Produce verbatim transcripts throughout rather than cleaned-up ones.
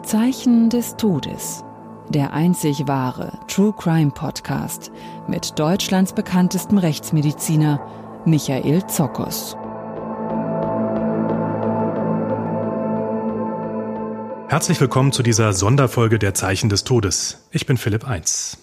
Zeichen des Todes. Der einzig wahre True Crime Podcast mit Deutschlands bekanntestem Rechtsmediziner Michael Zokos. Herzlich willkommen zu dieser Sonderfolge der Zeichen des Todes. Ich bin Philipp Eins.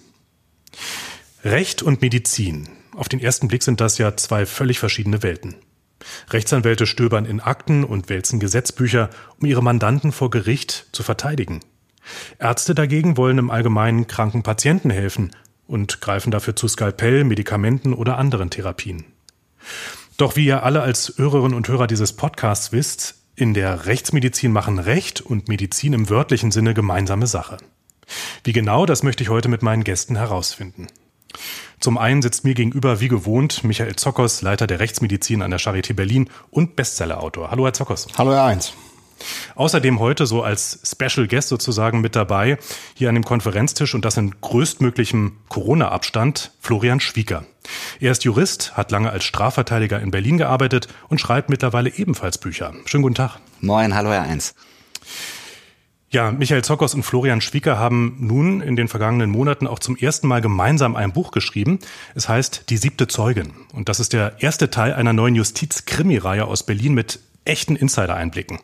Recht und Medizin. Auf den ersten Blick sind das ja zwei völlig verschiedene Welten. Rechtsanwälte stöbern in Akten und wälzen Gesetzbücher, um ihre Mandanten vor Gericht zu verteidigen. Ärzte dagegen wollen im Allgemeinen kranken Patienten helfen und greifen dafür zu Skalpell, Medikamenten oder anderen Therapien. Doch wie ihr alle als Hörerinnen und Hörer dieses Podcasts wisst, in der Rechtsmedizin machen Recht und Medizin im wörtlichen Sinne gemeinsame Sache. Wie genau, das möchte ich heute mit meinen Gästen herausfinden. Zum einen sitzt mir gegenüber wie gewohnt Michael Zokos, Leiter der Rechtsmedizin an der Charité Berlin und Bestsellerautor. Hallo Herr Zokos. Hallo Herr Eins. Außerdem heute so als Special Guest sozusagen mit dabei, hier an dem Konferenztisch und das in größtmöglichem Corona-Abstand, Florian Schwieker. Er ist Jurist, hat lange als Strafverteidiger in Berlin gearbeitet und schreibt mittlerweile ebenfalls Bücher. Schönen guten Tag. Moin, hallo Herr Eins. Ja, Michael Zokos und Florian Schwieker haben nun in den vergangenen Monaten auch zum ersten Mal gemeinsam ein Buch geschrieben. Es heißt Die siebte Zeugin. Und das ist der erste Teil einer neuen Justiz-Krimi-Reihe aus Berlin mit echten Insider-Einblicken.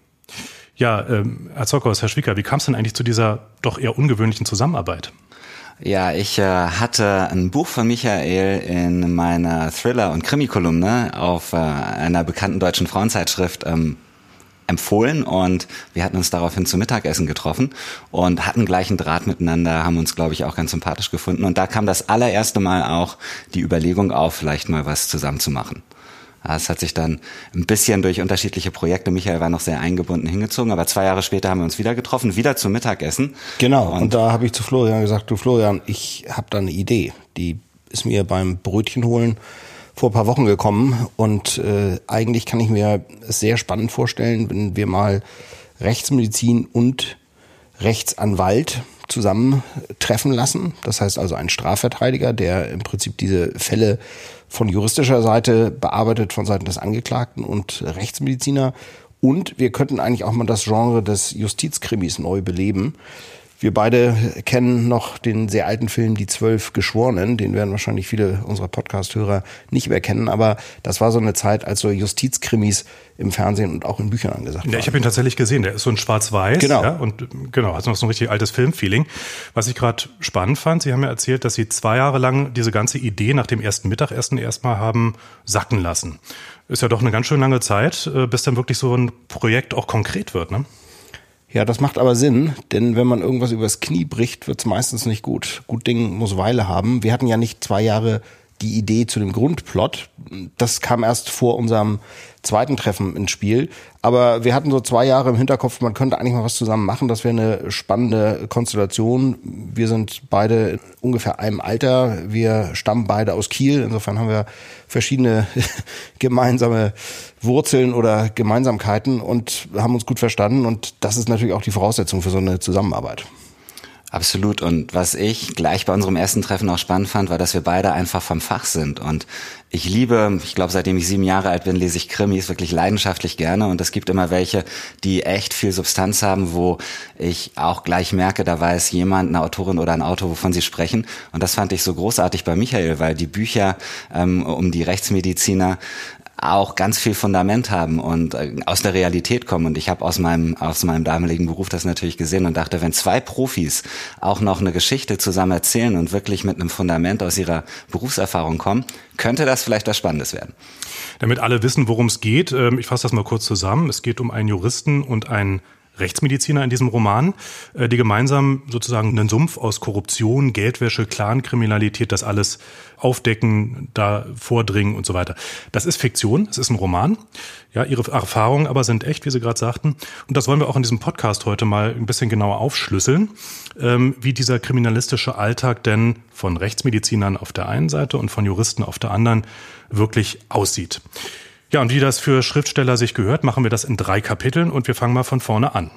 Ja, ähm, Herr Zokos, Herr Schwieker, wie kam es denn eigentlich zu dieser doch eher ungewöhnlichen Zusammenarbeit? Ja, ich äh, hatte ein Buch von Michael in meiner Thriller- und Krimi-Kolumne auf äh, einer bekannten deutschen Frauenzeitschrift ähm, empfohlen und wir hatten uns daraufhin zum Mittagessen getroffen und hatten gleich einen Draht miteinander, haben uns, glaube ich, auch ganz sympathisch gefunden. Und da kam das allererste Mal auch die Überlegung auf, vielleicht mal was zusammen zu machen. Es hat sich dann ein bisschen durch unterschiedliche Projekte, Michael war noch sehr eingebunden, hingezogen, aber zwei Jahre später haben wir uns wieder getroffen, wieder zum Mittagessen. Genau, und, und da habe ich zu Florian gesagt, du Florian, ich habe da eine Idee, die ist mir beim Brötchen holen vor ein paar Wochen gekommen und äh, eigentlich kann ich mir es sehr spannend vorstellen, wenn wir mal Rechtsmedizin und Rechtsanwalt zusammentreffen lassen. Das heißt also ein Strafverteidiger, der im Prinzip diese Fälle von juristischer Seite bearbeitet, von Seiten des Angeklagten und Rechtsmediziner. Und wir könnten eigentlich auch mal das Genre des Justizkrimis neu beleben. Wir beide kennen noch den sehr alten Film Die Zwölf Geschworenen, den werden wahrscheinlich viele unserer Podcast-Hörer nicht mehr kennen, aber das war so eine Zeit, als so Justizkrimis im Fernsehen und auch in Büchern angesagt waren. Ja, ich habe ihn tatsächlich gesehen, der ist so ein schwarz-weiß, genau. Ja, und genau, hat noch so ein richtig altes Filmfeeling. Was ich gerade spannend fand, Sie haben ja erzählt, dass Sie zwei Jahre lang diese ganze Idee nach dem ersten Mittagessen erstmal haben sacken lassen. Ist ja doch eine ganz schön lange Zeit, bis dann wirklich so ein Projekt auch konkret wird, ne? Ja, das macht aber Sinn, denn wenn man irgendwas übers Knie bricht, wird's meistens nicht gut. Gut Ding muss Weile haben. Wir hatten ja nicht zwei Jahre die Idee zu dem Grundplot. Das kam erst vor unserem zweiten Treffen ins Spiel. Aber wir hatten so zwei Jahre im Hinterkopf, man könnte eigentlich mal was zusammen machen. Das wäre eine spannende Konstellation. Wir sind beide ungefähr einem Alter. Wir stammen beide aus Kiel. Insofern haben wir verschiedene gemeinsame Wurzeln oder Gemeinsamkeiten und haben uns gut verstanden. Und das ist natürlich auch die Voraussetzung für so eine Zusammenarbeit. Absolut. Und was ich gleich bei unserem ersten Treffen auch spannend fand, war, dass wir beide einfach vom Fach sind. Und ich liebe, ich glaube, seitdem ich sieben Jahre alt bin, lese ich Krimis wirklich leidenschaftlich gerne. Und es gibt immer welche, die echt viel Substanz haben, wo ich auch gleich merke, da weiß jemand, eine Autorin oder ein Autor, wovon sie sprechen. Und das fand ich so großartig bei Michael, weil die Bücher ähm, um die Rechtsmediziner auch ganz viel Fundament haben und äh, aus der Realität kommen. Und ich habe aus meinem aus meinem damaligen Beruf das natürlich gesehen und dachte, wenn zwei Profis auch noch eine Geschichte zusammen erzählen und wirklich mit einem Fundament aus ihrer Berufserfahrung kommen, könnte das vielleicht was Spannendes werden. Damit alle wissen, worum es geht, ich fasse das mal kurz zusammen. Es geht um einen Juristen und einen Rechtsmediziner in diesem Roman, die gemeinsam sozusagen einen Sumpf aus Korruption, Geldwäsche, Clankriminalität, das alles aufdecken, da vordringen und so weiter. Das ist Fiktion, es ist ein Roman. Ja, ihre Erfahrungen aber sind echt, wie Sie gerade sagten. Und das wollen wir auch in diesem Podcast heute mal ein bisschen genauer aufschlüsseln, ähm, wie dieser kriminalistische Alltag denn von Rechtsmedizinern auf der einen Seite und von Juristen auf der anderen wirklich aussieht. Ja, und wie das für Schriftsteller sich gehört, machen wir das in drei Kapiteln und wir fangen mal von vorne an.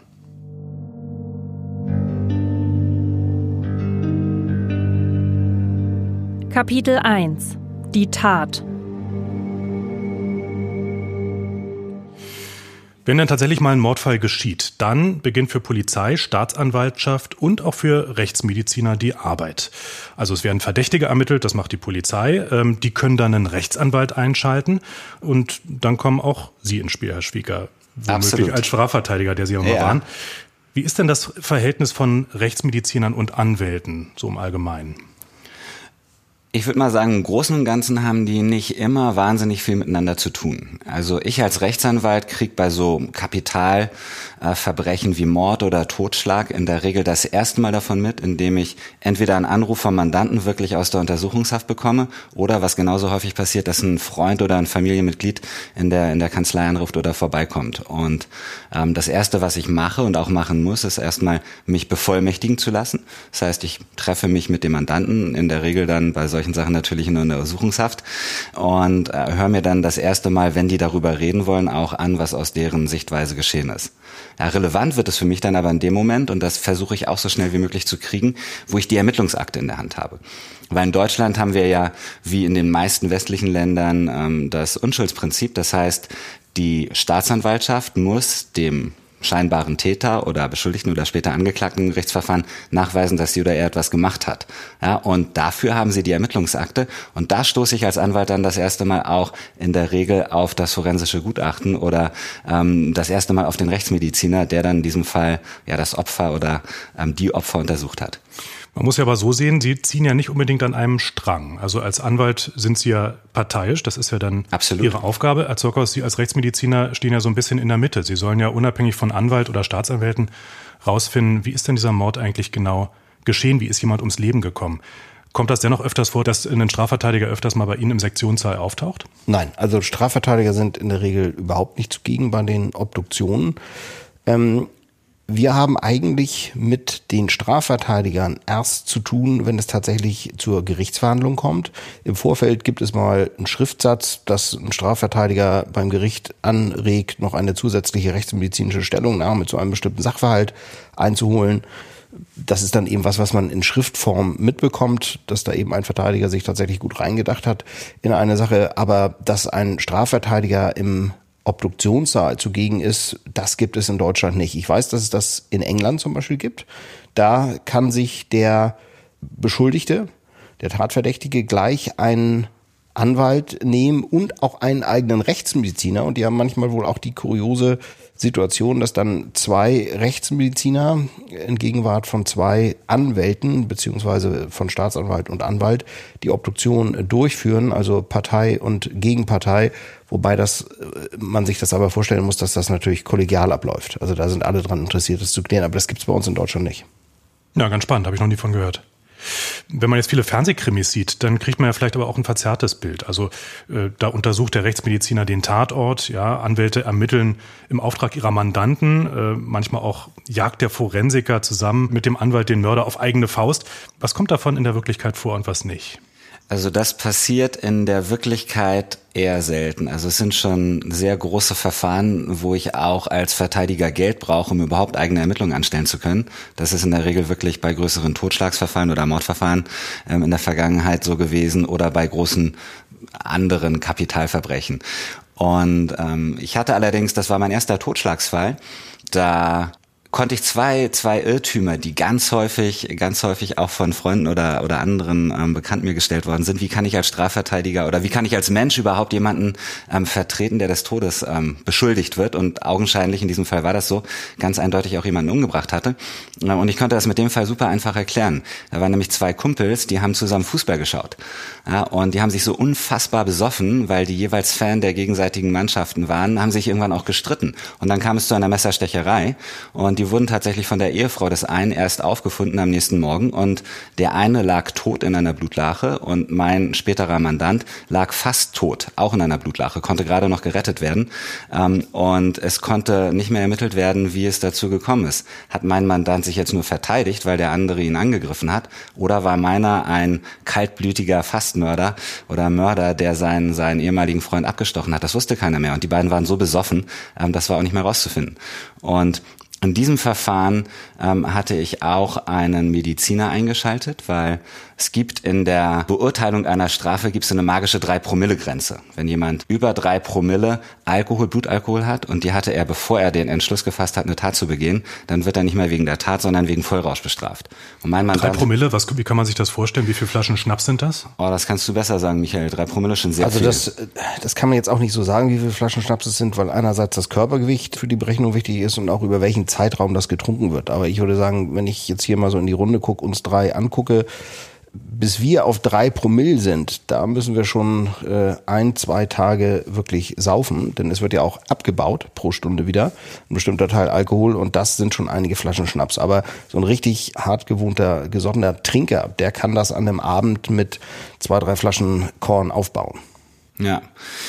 Kapitel eins. Die Tat. Wenn dann tatsächlich mal ein Mordfall geschieht, dann beginnt für Polizei, Staatsanwaltschaft und auch für Rechtsmediziner die Arbeit. Also es werden Verdächtige ermittelt, das macht die Polizei. Die können dann einen Rechtsanwalt einschalten und dann kommen auch Sie ins Spiel, Herr Schwieger, womöglich Absolut. Als Strafverteidiger, der Sie auch mal Ja. waren. Wie ist denn das Verhältnis von Rechtsmedizinern und Anwälten so im Allgemeinen? Ich würde mal sagen, im Großen und Ganzen haben die nicht immer wahnsinnig viel miteinander zu tun. Also ich als Rechtsanwalt kriege bei so Kapitalverbrechen äh, wie Mord oder Totschlag in der Regel das erste Mal davon mit, indem ich entweder einen Anruf vom Mandanten wirklich aus der Untersuchungshaft bekomme oder, was genauso häufig passiert, dass ein Freund oder ein Familienmitglied in der in der Kanzlei anruft oder vorbeikommt. Und ähm, das Erste, was ich mache und auch machen muss, ist erstmal mich bevollmächtigen zu lassen. Das heißt, ich treffe mich mit dem Mandanten, in der Regel dann bei solchen Sachen natürlich in der Untersuchungshaft und äh, höre mir dann das erste Mal, wenn die darüber reden wollen, auch an, was aus deren Sichtweise geschehen ist. Ja, relevant wird es für mich dann aber in dem Moment, und das versuche ich auch so schnell wie möglich zu kriegen, wo ich die Ermittlungsakte in der Hand habe. Weil in Deutschland haben wir ja, wie in den meisten westlichen Ländern, ähm, das Unschuldsprinzip. Das heißt, die Staatsanwaltschaft muss dem scheinbaren Täter oder Beschuldigten oder später Angeklagten im Gerichtsverfahren nachweisen, dass sie oder er etwas gemacht hat. Ja, und dafür haben sie die Ermittlungsakte. Und da stoße ich als Anwalt dann das erste Mal auch in der Regel auf das forensische Gutachten oder ähm, das erste Mal auf den Rechtsmediziner, der dann in diesem Fall ja das Opfer oder ähm, die Opfer untersucht hat. Man muss ja aber so sehen, Sie ziehen ja nicht unbedingt an einem Strang. Also als Anwalt sind Sie ja parteiisch, das ist ja dann Absolut. Ihre Aufgabe. Als Zockhaus, Sie als Rechtsmediziner stehen ja so ein bisschen in der Mitte. Sie sollen ja unabhängig von Anwalt oder Staatsanwälten rausfinden, wie ist denn dieser Mord eigentlich genau geschehen, wie ist jemand ums Leben gekommen. Kommt das dennoch öfters vor, dass ein Strafverteidiger öfters mal bei Ihnen im Sektionssaal auftaucht? Nein, also Strafverteidiger sind in der Regel überhaupt nicht zugegen bei den Obduktionen. Ähm, Wir haben eigentlich mit den Strafverteidigern erst zu tun, wenn es tatsächlich zur Gerichtsverhandlung kommt. Im Vorfeld gibt es mal einen Schriftsatz, dass ein Strafverteidiger beim Gericht anregt, noch eine zusätzliche rechtsmedizinische Stellungnahme zu einem bestimmten Sachverhalt einzuholen. Das ist dann eben was, was man in Schriftform mitbekommt, dass da eben ein Verteidiger sich tatsächlich gut reingedacht hat in eine Sache. Aber dass ein Strafverteidiger im Obduktionssaal zugegen ist, das gibt es in Deutschland nicht. Ich weiß, dass es das in England zum Beispiel gibt. Da kann sich der Beschuldigte, der Tatverdächtige, gleich einen Anwalt nehmen und auch einen eigenen Rechtsmediziner. Und die haben manchmal wohl auch die kuriose Situation, dass dann zwei Rechtsmediziner in Gegenwart von zwei Anwälten beziehungsweise von Staatsanwalt und Anwalt die Obduktion durchführen, also Partei und Gegenpartei, wobei das man sich das aber vorstellen muss, dass das natürlich kollegial abläuft. Also da sind alle dran interessiert, das zu klären, aber das gibt's bei uns in Deutschland nicht. Ja, ganz spannend, habe ich noch nie von gehört. Wenn man jetzt viele Fernsehkrimis sieht, dann kriegt man ja vielleicht aber auch ein verzerrtes Bild. Also äh, da untersucht der Rechtsmediziner den Tatort, ja, Anwälte ermitteln im Auftrag ihrer Mandanten, äh, manchmal auch jagt der Forensiker zusammen mit dem Anwalt den Mörder auf eigene Faust. Was kommt davon in der Wirklichkeit vor und was nicht? Also das passiert in der Wirklichkeit eher selten. Also es sind schon sehr große Verfahren, wo ich auch als Verteidiger Geld brauche, um überhaupt eigene Ermittlungen anstellen zu können. Das ist in der Regel wirklich bei größeren Totschlagsverfahren oder Mordverfahren ähm, in der Vergangenheit so gewesen oder bei großen anderen Kapitalverbrechen. Und ähm, ich hatte allerdings, das war mein erster Totschlagsfall, da konnte ich zwei zwei Irrtümer, die ganz häufig ganz häufig auch von Freunden oder oder anderen ähm, Bekannten mir gestellt worden sind. Wie kann ich als Strafverteidiger oder wie kann ich als Mensch überhaupt jemanden ähm, vertreten, der des Todes ähm, beschuldigt wird? Und augenscheinlich in diesem Fall war das so, ganz eindeutig auch jemanden umgebracht hatte. Ähm, und ich konnte das mit dem Fall super einfach erklären. Da waren nämlich zwei Kumpels, die haben zusammen Fußball geschaut. Ja, und die haben sich so unfassbar besoffen, weil die jeweils Fan der gegenseitigen Mannschaften waren, haben sich irgendwann auch gestritten. Und dann kam es zu einer Messerstecherei und die wurden tatsächlich von der Ehefrau des einen erst aufgefunden am nächsten Morgen und der eine lag tot in einer Blutlache und mein späterer Mandant lag fast tot, auch in einer Blutlache, konnte gerade noch gerettet werden und es konnte nicht mehr ermittelt werden, wie es dazu gekommen ist. Hat mein Mandant sich jetzt nur verteidigt, weil der andere ihn angegriffen hat, oder war meiner ein kaltblütiger Fastmörder oder Mörder, der seinen, seinen ehemaligen Freund abgestochen hat? Das wusste keiner mehr und die beiden waren so besoffen, das war auch nicht mehr rauszufinden. Und In diesem Verfahren ähm, hatte ich auch einen Mediziner eingeschaltet, weil es gibt in der Beurteilung einer Strafe gibt es eine magische drei-Promille-Grenze. Wenn jemand über drei Promille Alkohol, Blutalkohol hat und die hatte er, bevor er den Entschluss gefasst hat, eine Tat zu begehen, dann wird er nicht mehr wegen der Tat, sondern wegen Vollrausch bestraft. Und mein Mandant, drei Promille, was, wie kann man sich das vorstellen? Wie viele Flaschen Schnaps sind das? Oh, das kannst du besser sagen, Michael. Drei Promille schon sehr also viel. Also das, das kann man jetzt auch nicht so sagen, wie viele Flaschen Schnaps es sind, weil einerseits das Körpergewicht für die Berechnung wichtig ist und auch über welchen Zeitraum das getrunken wird. Aber ich würde sagen, wenn ich jetzt hier mal so in die Runde gucke, uns drei angucke, bis wir auf drei Promille sind, da müssen wir schon äh, ein, zwei Tage wirklich saufen, denn es wird ja auch abgebaut pro Stunde wieder, ein bestimmter Teil Alkohol und das sind schon einige Flaschen Schnaps. Aber so ein richtig hart gewohnter, gesonnener Trinker, der kann das an einem Abend mit zwei, drei Flaschen Korn aufbauen. Ja.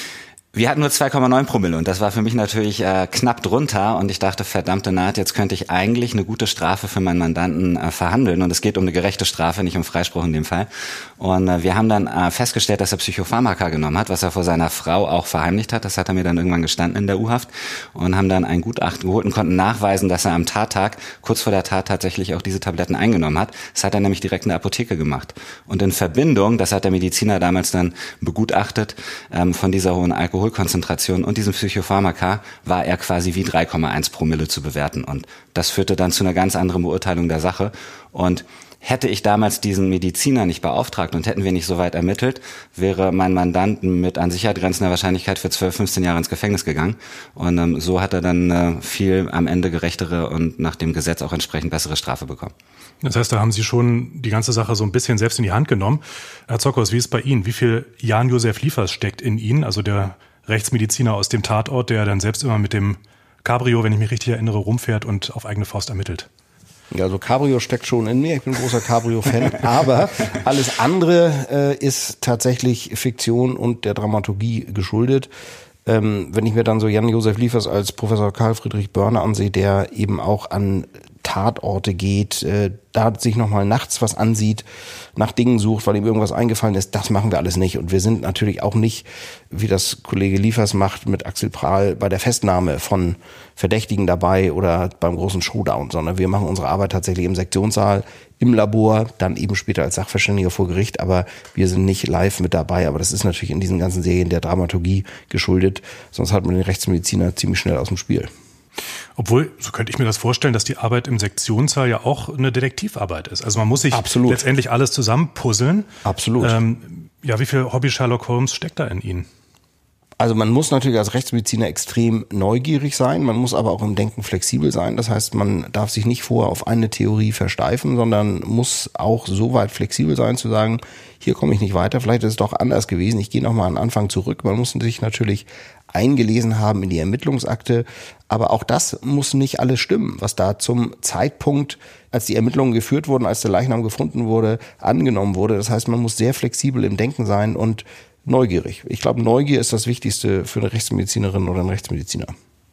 Wir hatten nur zwei Komma neun Promille und das war für mich natürlich äh, knapp drunter und ich dachte, verdammte Naht, jetzt könnte ich eigentlich eine gute Strafe für meinen Mandanten äh, verhandeln und es geht um eine gerechte Strafe, nicht um Freispruch in dem Fall. Und äh, wir haben dann äh, festgestellt, dass er Psychopharmaka genommen hat, was er vor seiner Frau auch verheimlicht hat. Das hat er mir dann irgendwann gestanden in der U-Haft und haben dann ein Gutachten geholt und konnten nachweisen, dass er am Tattag, kurz vor der Tat tatsächlich auch diese Tabletten eingenommen hat. Das hat er nämlich direkt in der Apotheke gemacht. Und in Verbindung, das hat der Mediziner damals dann begutachtet, ähm, von dieser hohen Alkohol Konzentration und diesem Psychopharmaka war er quasi wie drei Komma eins Promille zu bewerten. Und das führte dann zu einer ganz anderen Beurteilung der Sache. Und hätte ich damals diesen Mediziner nicht beauftragt und hätten wir nicht so weit ermittelt, wäre mein Mandant mit an Sicherheit grenzender Wahrscheinlichkeit für zwölf, fünfzehn Jahre ins Gefängnis gegangen. Und ähm, so hat er dann äh, viel am Ende gerechtere und nach dem Gesetz auch entsprechend bessere Strafe bekommen. Das heißt, da haben Sie schon die ganze Sache so ein bisschen selbst in die Hand genommen. Herr Zockhaus, wie ist es bei Ihnen? Wie viel Jan-Josef Liefers steckt in Ihnen, also der Rechtsmediziner aus dem Tatort, der dann selbst immer mit dem Cabrio, wenn ich mich richtig erinnere, rumfährt und auf eigene Faust ermittelt? Ja, also Cabrio steckt schon in mir. Ich bin ein großer Cabrio-Fan. Aber alles andere äh, ist tatsächlich Fiktion und der Dramaturgie geschuldet. Ähm, wenn ich mir dann so Jan-Josef Liefers als Professor Karl Friedrich Börner ansehe, der eben auch an Tatorte geht, äh, da sich nochmal nachts was ansieht, nach Dingen sucht, weil ihm irgendwas eingefallen ist, das machen wir alles nicht. Und wir sind natürlich auch nicht, wie das Kollege Liefers macht, mit Axel Prahl bei der Festnahme von Verdächtigen dabei oder beim großen Showdown, sondern wir machen unsere Arbeit tatsächlich im Sektionssaal, im Labor, dann eben später als Sachverständiger vor Gericht, aber wir sind nicht live mit dabei. Aber das ist natürlich in diesen ganzen Serien der Dramaturgie geschuldet, sonst hat man den Rechtsmediziner ziemlich schnell aus dem Spiel. Obwohl, so könnte ich mir das vorstellen, dass die Arbeit im Sektionssaal ja auch eine Detektivarbeit ist. Also man muss sich Absolut. letztendlich alles zusammenpuzzeln. Absolut. Ähm, ja, wie viel Hobby Sherlock Holmes steckt da in Ihnen? Also man muss natürlich als Rechtsmediziner extrem neugierig sein, man muss aber auch im Denken flexibel sein. Das heißt, man darf sich nicht vorher auf eine Theorie versteifen, sondern muss auch so weit flexibel sein zu sagen, hier komme ich nicht weiter, vielleicht ist es doch anders gewesen, ich gehe nochmal an den Anfang zurück. Man muss sich natürlich eingelesen haben in die Ermittlungsakte, aber auch das muss nicht alles stimmen, was da zum Zeitpunkt, als die Ermittlungen geführt wurden, als der Leichnam gefunden wurde, angenommen wurde. Das heißt, man muss sehr flexibel im Denken sein und neugierig. Ich glaube, Neugier ist das Wichtigste für eine Rechtsmedizinerin oder einen Rechtsmediziner.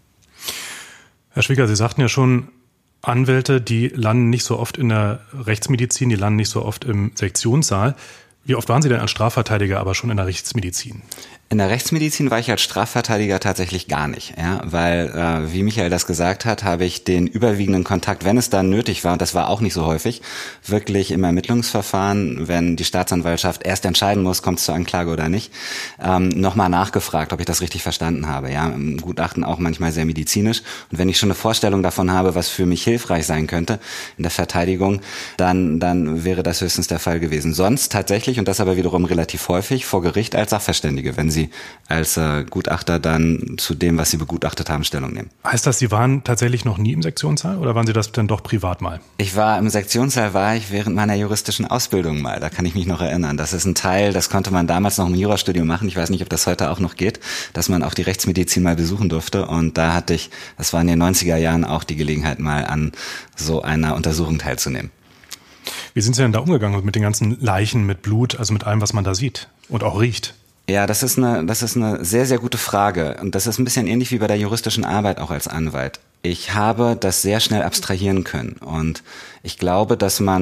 Herr Schwieger, Sie sagten ja schon, Anwälte, die landen nicht so oft in der Rechtsmedizin, die landen nicht so oft im Sektionssaal. Wie oft waren Sie denn als Strafverteidiger aber schon in der Rechtsmedizin? In der Rechtsmedizin war ich als Strafverteidiger tatsächlich gar nicht, ja, weil, äh, wie Michael das gesagt hat, habe ich den überwiegenden Kontakt, wenn es dann nötig war, und das war auch nicht so häufig, wirklich im Ermittlungsverfahren, wenn die Staatsanwaltschaft erst entscheiden muss, kommt es zur Anklage oder nicht, ähm, nochmal nachgefragt, ob ich das richtig verstanden habe, ja, im Gutachten auch manchmal sehr medizinisch. Und wenn ich schon eine Vorstellung davon habe, was für mich hilfreich sein könnte in der Verteidigung, dann, dann wäre das höchstens der Fall gewesen. Sonst tatsächlich, und das aber wiederum relativ häufig, vor Gericht als Sachverständige, wenn sie als äh, Gutachter dann zu dem, was sie begutachtet haben, Stellung nehmen. Heißt das, Sie waren tatsächlich noch nie im Sektionssaal oder waren Sie das dann doch privat mal? Ich war im Sektionssaal, war ich während meiner juristischen Ausbildung mal. Da kann ich mich noch erinnern. Das ist ein Teil, das konnte man damals noch im Jurastudium machen. Ich weiß nicht, ob das heute auch noch geht, dass man auch die Rechtsmedizin mal besuchen durfte. Und da hatte ich, das war in den neunziger Jahren auch die Gelegenheit, mal an so einer Untersuchung teilzunehmen. Wie sind Sie denn da umgegangen mit den ganzen Leichen, mit Blut, also mit allem, was man da sieht und auch riecht? Ja, das ist eine, das ist eine sehr, sehr gute Frage. Und das ist ein bisschen ähnlich wie bei der juristischen Arbeit auch als Anwalt. Ich habe das sehr schnell abstrahieren können. Und ich glaube, dass man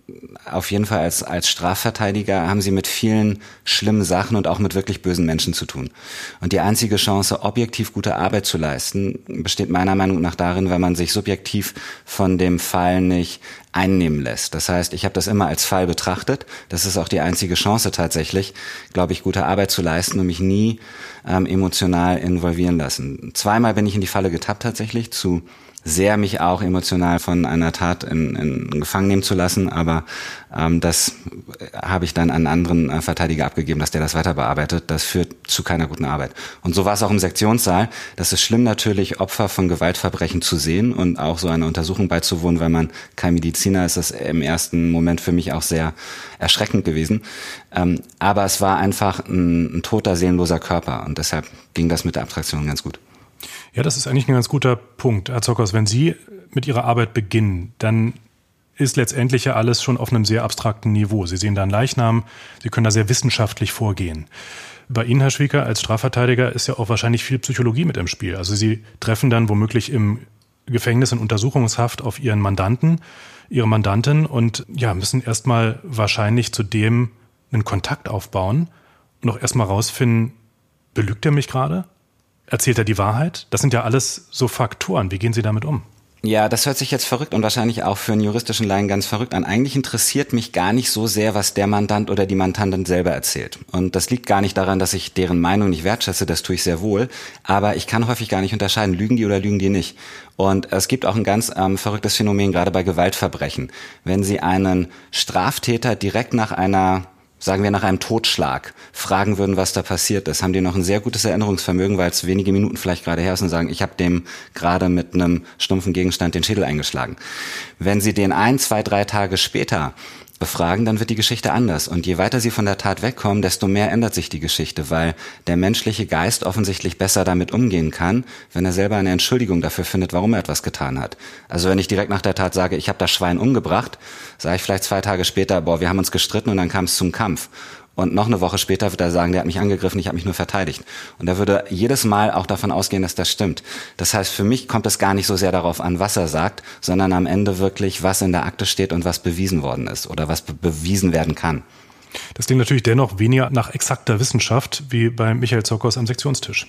auf jeden Fall als, als Strafverteidiger haben Sie mit vielen schlimmen Sachen und auch mit wirklich bösen Menschen zu tun. Und die einzige Chance, objektiv gute Arbeit zu leisten, besteht meiner Meinung nach darin, wenn man sich subjektiv von dem Fall nicht einnehmen lässt. Das heißt, ich habe das immer als Fall betrachtet. Das ist auch die einzige Chance tatsächlich, glaube ich, gute Arbeit zu leisten und mich nie ähm, emotional involvieren lassen. Zweimal bin ich in die Falle getappt tatsächlich, zu sehr mich auch emotional von einer Tat in, in Gefangen nehmen zu lassen, aber ähm, das habe ich dann an einen anderen äh, Verteidiger abgegeben, dass der das weiter bearbeitet. Das führt zu keiner guten Arbeit. Und so war es auch im Sektionssaal. Das ist schlimm natürlich, Opfer von Gewaltverbrechen zu sehen und auch so einer Untersuchung beizuwohnen, wenn man kein Mediziner ist. Das im ersten Moment für mich auch sehr erschreckend gewesen. Ähm, aber es war einfach ein, ein toter, seelenloser Körper und deshalb ging das mit der Abstraktion ganz gut. Ja, das ist eigentlich ein ganz guter Punkt, Herr Zockers. Wenn Sie mit Ihrer Arbeit beginnen, dann ist letztendlich ja alles schon auf einem sehr abstrakten Niveau. Sie sehen da einen Leichnam, Sie können da sehr wissenschaftlich vorgehen. Bei Ihnen, Herr Schwieker, als Strafverteidiger ist ja auch wahrscheinlich viel Psychologie mit im Spiel. Also Sie treffen dann womöglich im Gefängnis in Untersuchungshaft auf Ihren Mandanten, Ihre Mandantin und ja, müssen erstmal wahrscheinlich zu dem einen Kontakt aufbauen und auch erstmal rausfinden, belügt er mich gerade? Erzählt er die Wahrheit? Das sind ja alles so Faktoren. Wie gehen Sie damit um? Ja, das hört sich jetzt verrückt und wahrscheinlich auch für einen juristischen Laien ganz verrückt an. Eigentlich interessiert mich gar nicht so sehr, was der Mandant oder die Mandantin selber erzählt. Und das liegt gar nicht daran, dass ich deren Meinung nicht wertschätze, das tue ich sehr wohl. Aber ich kann häufig gar nicht unterscheiden, lügen die oder lügen die nicht. Und es gibt auch ein ganz ähm, verrücktes Phänomen, gerade bei Gewaltverbrechen. Wenn Sie einen Straftäter direkt nach einer sagen wir nach einem Totschlag, fragen würden, was da passiert ist, haben die noch ein sehr gutes Erinnerungsvermögen, weil es wenige Minuten vielleicht gerade her ist und sagen, ich habe dem gerade mit einem stumpfen Gegenstand den Schädel eingeschlagen. Wenn Sie den ein, zwei, drei Tage später befragen, dann wird die Geschichte anders. Und je weiter Sie von der Tat wegkommen, desto mehr ändert sich die Geschichte, weil der menschliche Geist offensichtlich besser damit umgehen kann, wenn er selber eine Entschuldigung dafür findet, warum er etwas getan hat. Also wenn ich direkt nach der Tat sage, ich habe das Schwein umgebracht, sage ich vielleicht zwei Tage später, boah, wir haben uns gestritten und dann kam es zum Kampf. Und noch eine Woche später wird er sagen, der hat mich angegriffen, ich habe mich nur verteidigt. Und er würde jedes Mal auch davon ausgehen, dass das stimmt. Das heißt, für mich kommt es gar nicht so sehr darauf an, was er sagt, sondern am Ende wirklich, was in der Akte steht und was bewiesen worden ist oder was be- bewiesen werden kann. Das klingt natürlich dennoch weniger nach exakter Wissenschaft wie bei Michael Zockers am Sektionstisch.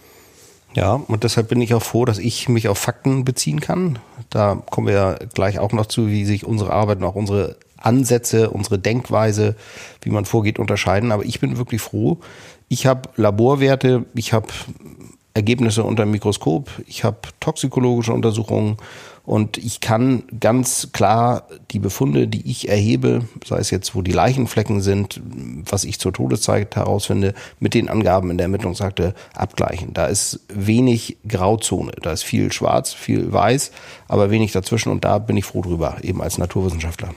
Ja, und deshalb bin ich auch froh, dass ich mich auf Fakten beziehen kann. Da kommen wir ja gleich auch noch zu, wie sich unsere Arbeit und auch unsere Ansätze, unsere Denkweise, wie man vorgeht, unterscheiden. Aber ich bin wirklich froh. Ich habe Laborwerte, ich habe Ergebnisse unter dem Mikroskop, ich habe toxikologische Untersuchungen und ich kann ganz klar die Befunde, die ich erhebe, sei es jetzt, wo die Leichenflecken sind, was ich zur Todeszeit herausfinde, mit den Angaben in der Ermittlungsakte abgleichen. Da ist wenig Grauzone, da ist viel schwarz, viel weiß, aber wenig dazwischen und da bin ich froh drüber, eben als Naturwissenschaftler.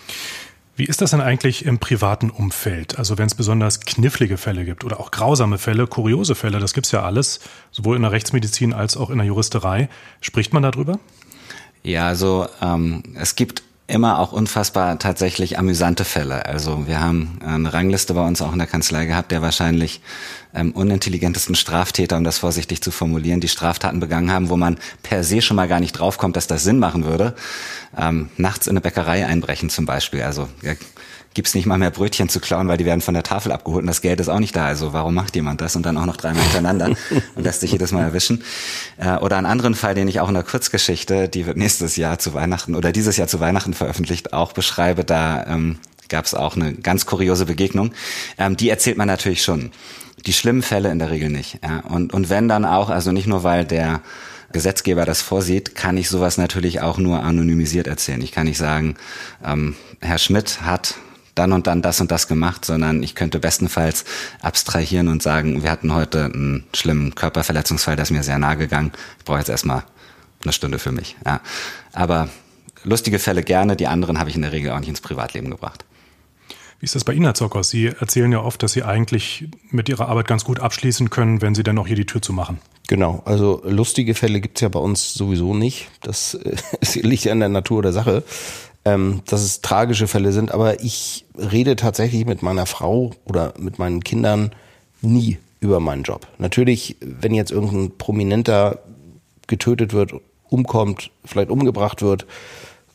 Wie ist das denn eigentlich im privaten Umfeld? Also wenn es besonders knifflige Fälle gibt oder auch grausame Fälle, kuriose Fälle, das gibt's ja alles, sowohl in der Rechtsmedizin als auch in der Juristerei. Spricht man darüber? Ja, also ähm, es gibt immer auch unfassbar tatsächlich amüsante Fälle. Also wir haben eine Rangliste bei uns auch in der Kanzlei gehabt, der wahrscheinlich ähm, unintelligentesten Straftäter, um das vorsichtig zu formulieren, die Straftaten begangen haben, wo man per se schon mal gar nicht draufkommt, dass das Sinn machen würde. Ähm, nachts in eine Bäckerei einbrechen zum Beispiel. Also ja, gibt's nicht mal mehr Brötchen zu klauen, weil die werden von der Tafel abgeholt und das Geld ist auch nicht da. Also warum macht jemand das? Und dann auch noch dreimal hintereinander und lässt sich jedes Mal erwischen. Äh, oder einen anderen Fall, den ich auch in der Kurzgeschichte, die wird nächstes Jahr zu Weihnachten oder dieses Jahr zu Weihnachten veröffentlicht, auch beschreibe. Da ähm, gab's auch eine ganz kuriose Begegnung. Ähm, die erzählt man natürlich schon. Die schlimmen Fälle in der Regel nicht. Ja. Und, und wenn dann auch, also nicht nur, weil der Gesetzgeber das vorsieht, kann ich sowas natürlich auch nur anonymisiert erzählen. Ich kann nicht sagen, ähm, Herr Schmidt hat dann und dann das und das gemacht, sondern ich könnte bestenfalls abstrahieren und sagen, wir hatten heute einen schlimmen Körperverletzungsfall, der ist mir sehr nahe gegangen. Ich brauche jetzt erstmal eine Stunde für mich. Ja. Aber lustige Fälle gerne, die anderen habe ich in der Regel auch nicht ins Privatleben gebracht. Wie ist das bei Ihnen, Herr Zockers? Sie erzählen ja oft, dass Sie eigentlich mit Ihrer Arbeit ganz gut abschließen können, wenn Sie dann auch hier die Tür zumachen. Genau, also lustige Fälle gibt's ja bei uns sowieso nicht. Das äh, liegt ja in der Natur der Sache, ähm, dass es tragische Fälle sind. Aber ich rede tatsächlich mit meiner Frau oder mit meinen Kindern nie über meinen Job. Natürlich, wenn jetzt irgendein Prominenter getötet wird, umkommt, vielleicht umgebracht wird,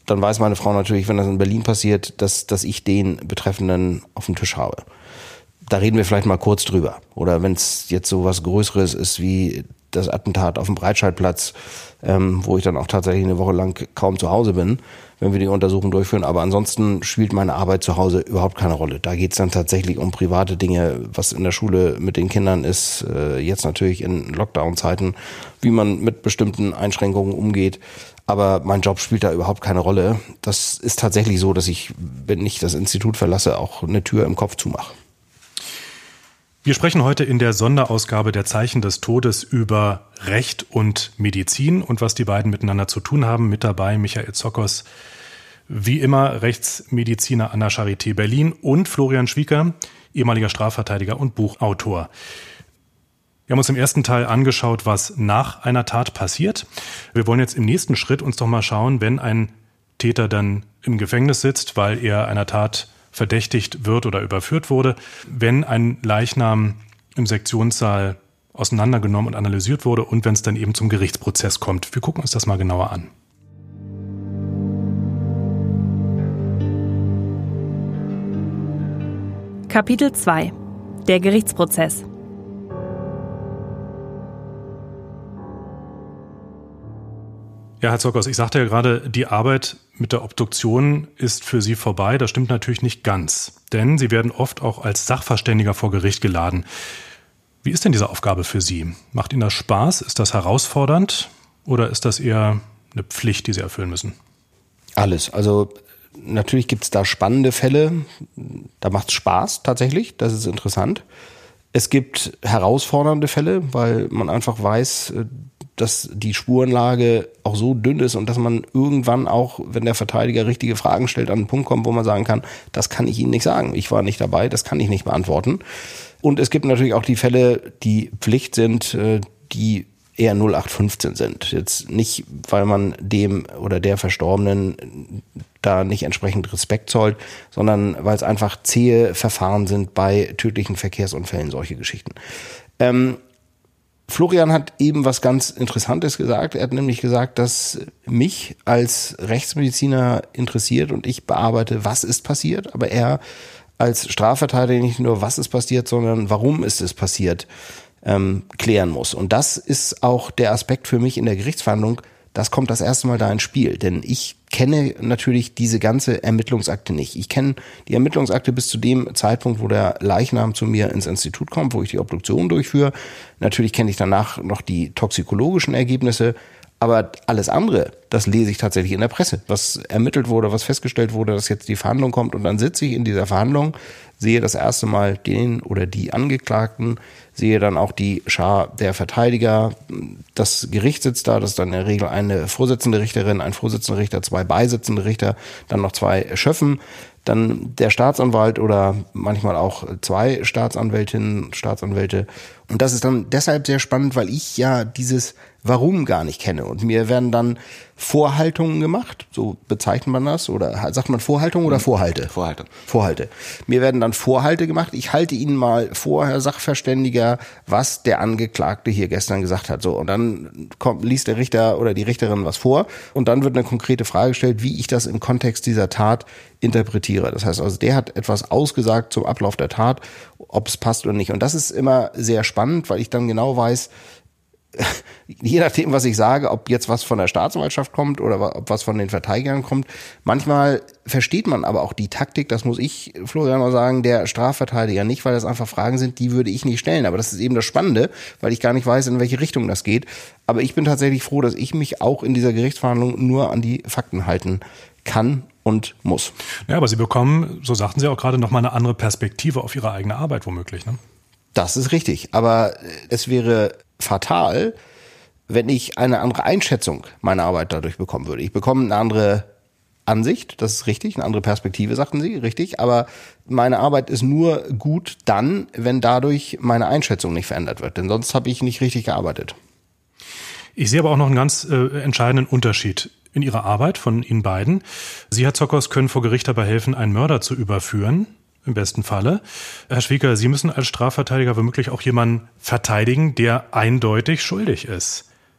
dann weiß meine Frau natürlich, wenn das in Berlin passiert, dass, dass ich den Betreffenden auf den Tisch habe. Da reden wir vielleicht mal kurz drüber. Oder wenn es jetzt so was Größeres ist wie das Attentat auf dem Breitscheidplatz, ähm, wo ich dann auch tatsächlich eine Woche lang kaum zu Hause bin, wenn wir die Untersuchung durchführen. Aber ansonsten spielt meine Arbeit zu Hause überhaupt keine Rolle. Da geht es dann tatsächlich um private Dinge, was in der Schule mit den Kindern ist, äh, jetzt natürlich in Lockdown-Zeiten, wie man mit bestimmten Einschränkungen umgeht. Aber mein Job spielt da überhaupt keine Rolle. Das ist tatsächlich so, dass ich, wenn ich das Institut verlasse, auch eine Tür im Kopf zumache. Wir sprechen heute in der Sonderausgabe der Zeichen des Todes über Recht und Medizin und was die beiden miteinander zu tun haben. Mit dabei Michael Zokos, wie immer Rechtsmediziner an der Charité Berlin, und Florian Schwieker, ehemaliger Strafverteidiger und Buchautor. Wir haben uns im ersten Teil angeschaut, was nach einer Tat passiert. Wir wollen jetzt im nächsten Schritt uns doch mal schauen, wenn ein Täter dann im Gefängnis sitzt, weil er einer Tat verdächtigt wird oder überführt wurde, wenn ein Leichnam im Sektionssaal auseinandergenommen und analysiert wurde und wenn es dann eben zum Gerichtsprozess kommt. Wir gucken uns das mal genauer an. Kapitel zwei. Der Gerichtsprozess. Ja, Herr Zokos, ich sagte ja gerade, die Arbeit mit der Obduktion ist für Sie vorbei. Das stimmt natürlich nicht ganz, denn Sie werden oft auch als Sachverständiger vor Gericht geladen. Wie ist denn diese Aufgabe für Sie? Macht Ihnen das Spaß? Ist das herausfordernd? Oder ist das eher eine Pflicht, die Sie erfüllen müssen? Alles. Also natürlich gibt es da spannende Fälle. Da macht es Spaß tatsächlich. Das ist interessant. Es gibt herausfordernde Fälle, weil man einfach weiß, dass die Spurenlage auch so dünn ist und dass man irgendwann auch, wenn der Verteidiger richtige Fragen stellt, an einen Punkt kommt, wo man sagen kann, das kann ich Ihnen nicht sagen. Ich war nicht dabei, das kann ich nicht beantworten. Und es gibt natürlich auch die Fälle, die Pflicht sind, die eher null acht fünfzehn sind. Jetzt nicht, weil man dem oder der Verstorbenen da nicht entsprechend Respekt zollt, sondern weil es einfach zähe Verfahren sind bei tödlichen Verkehrsunfällen, solche Geschichten. Ähm, Florian hat eben was ganz Interessantes gesagt. Er hat nämlich gesagt, dass mich als Rechtsmediziner interessiert und ich bearbeite, was ist passiert, aber er als Strafverteidiger nicht nur, was ist passiert, sondern warum ist es passiert, ähm, klären muss. Und das ist auch der Aspekt für mich in der Gerichtsverhandlung. Das kommt das erste Mal da ins Spiel, denn ich kenne natürlich diese ganze Ermittlungsakte nicht. Ich kenne die Ermittlungsakte bis zu dem Zeitpunkt, wo der Leichnam zu mir ins Institut kommt, wo ich die Obduktion durchführe. Natürlich kenne ich danach noch die toxikologischen Ergebnisse, aber alles andere, das lese ich tatsächlich in der Presse, was ermittelt wurde, was festgestellt wurde, dass jetzt die Verhandlung kommt und dann sitze ich in dieser Verhandlung, sehe das erste Mal den oder die Angeklagten, sehe dann auch die Schar der Verteidiger, das Gericht sitzt da, das ist dann in der Regel eine Vorsitzende Richterin, ein Vorsitzender Richter, zwei beisitzende Richter, dann noch zwei Schöffen, dann der Staatsanwalt oder manchmal auch zwei Staatsanwältinnen, Staatsanwälte. Und das ist dann deshalb sehr spannend, weil ich ja dieses Warum gar nicht kenne. Und mir werden dann Vorhaltungen gemacht, so bezeichnet man das, oder sagt man Vorhaltung oder Vorhalte? Vorhalte. Vorhalte. Mir werden dann Vorhalte gemacht. Ich halte Ihnen mal vor, Herr Sachverständiger, was der Angeklagte hier gestern gesagt hat. So, und dann kommt, liest der Richter oder die Richterin was vor und dann wird eine konkrete Frage gestellt, wie ich das im Kontext dieser Tat interpretiere. Das heißt also, der hat etwas ausgesagt zum Ablauf der Tat, ob es passt oder nicht. Und das ist immer sehr spannend, weil ich dann genau weiß, je nachdem, was ich sage, ob jetzt was von der Staatsanwaltschaft kommt oder ob was von den Verteidigern kommt. Manchmal versteht man aber auch die Taktik, das muss ich, Florian, mal sagen, der Strafverteidiger nicht, weil das einfach Fragen sind, die würde ich nicht stellen. Aber das ist eben das Spannende, weil ich gar nicht weiß, in welche Richtung das geht. Aber ich bin tatsächlich froh, dass ich mich auch in dieser Gerichtsverhandlung nur an die Fakten halten kann und muss. Ja, aber Sie bekommen, so sagten Sie auch gerade, nochmal eine andere Perspektive auf Ihre eigene Arbeit womöglich, ne? Das ist richtig. Aber es wäre fatal, wenn ich eine andere Einschätzung meiner Arbeit dadurch bekommen würde. Ich bekomme eine andere Ansicht, das ist richtig, eine andere Perspektive, sagten Sie, richtig. Aber meine Arbeit ist nur gut dann, wenn dadurch meine Einschätzung nicht verändert wird. Denn sonst habe ich nicht richtig gearbeitet. Ich sehe aber auch noch einen ganz äh, entscheidenden Unterschied in Ihrer Arbeit von Ihnen beiden. Sie, Herr Zokos, können vor Gericht dabei helfen, einen Mörder zu überführen. Im besten Falle. Herr Schwieker, Sie müssen als Strafverteidiger womöglich auch jemanden verteidigen, der eindeutig schuldig ist.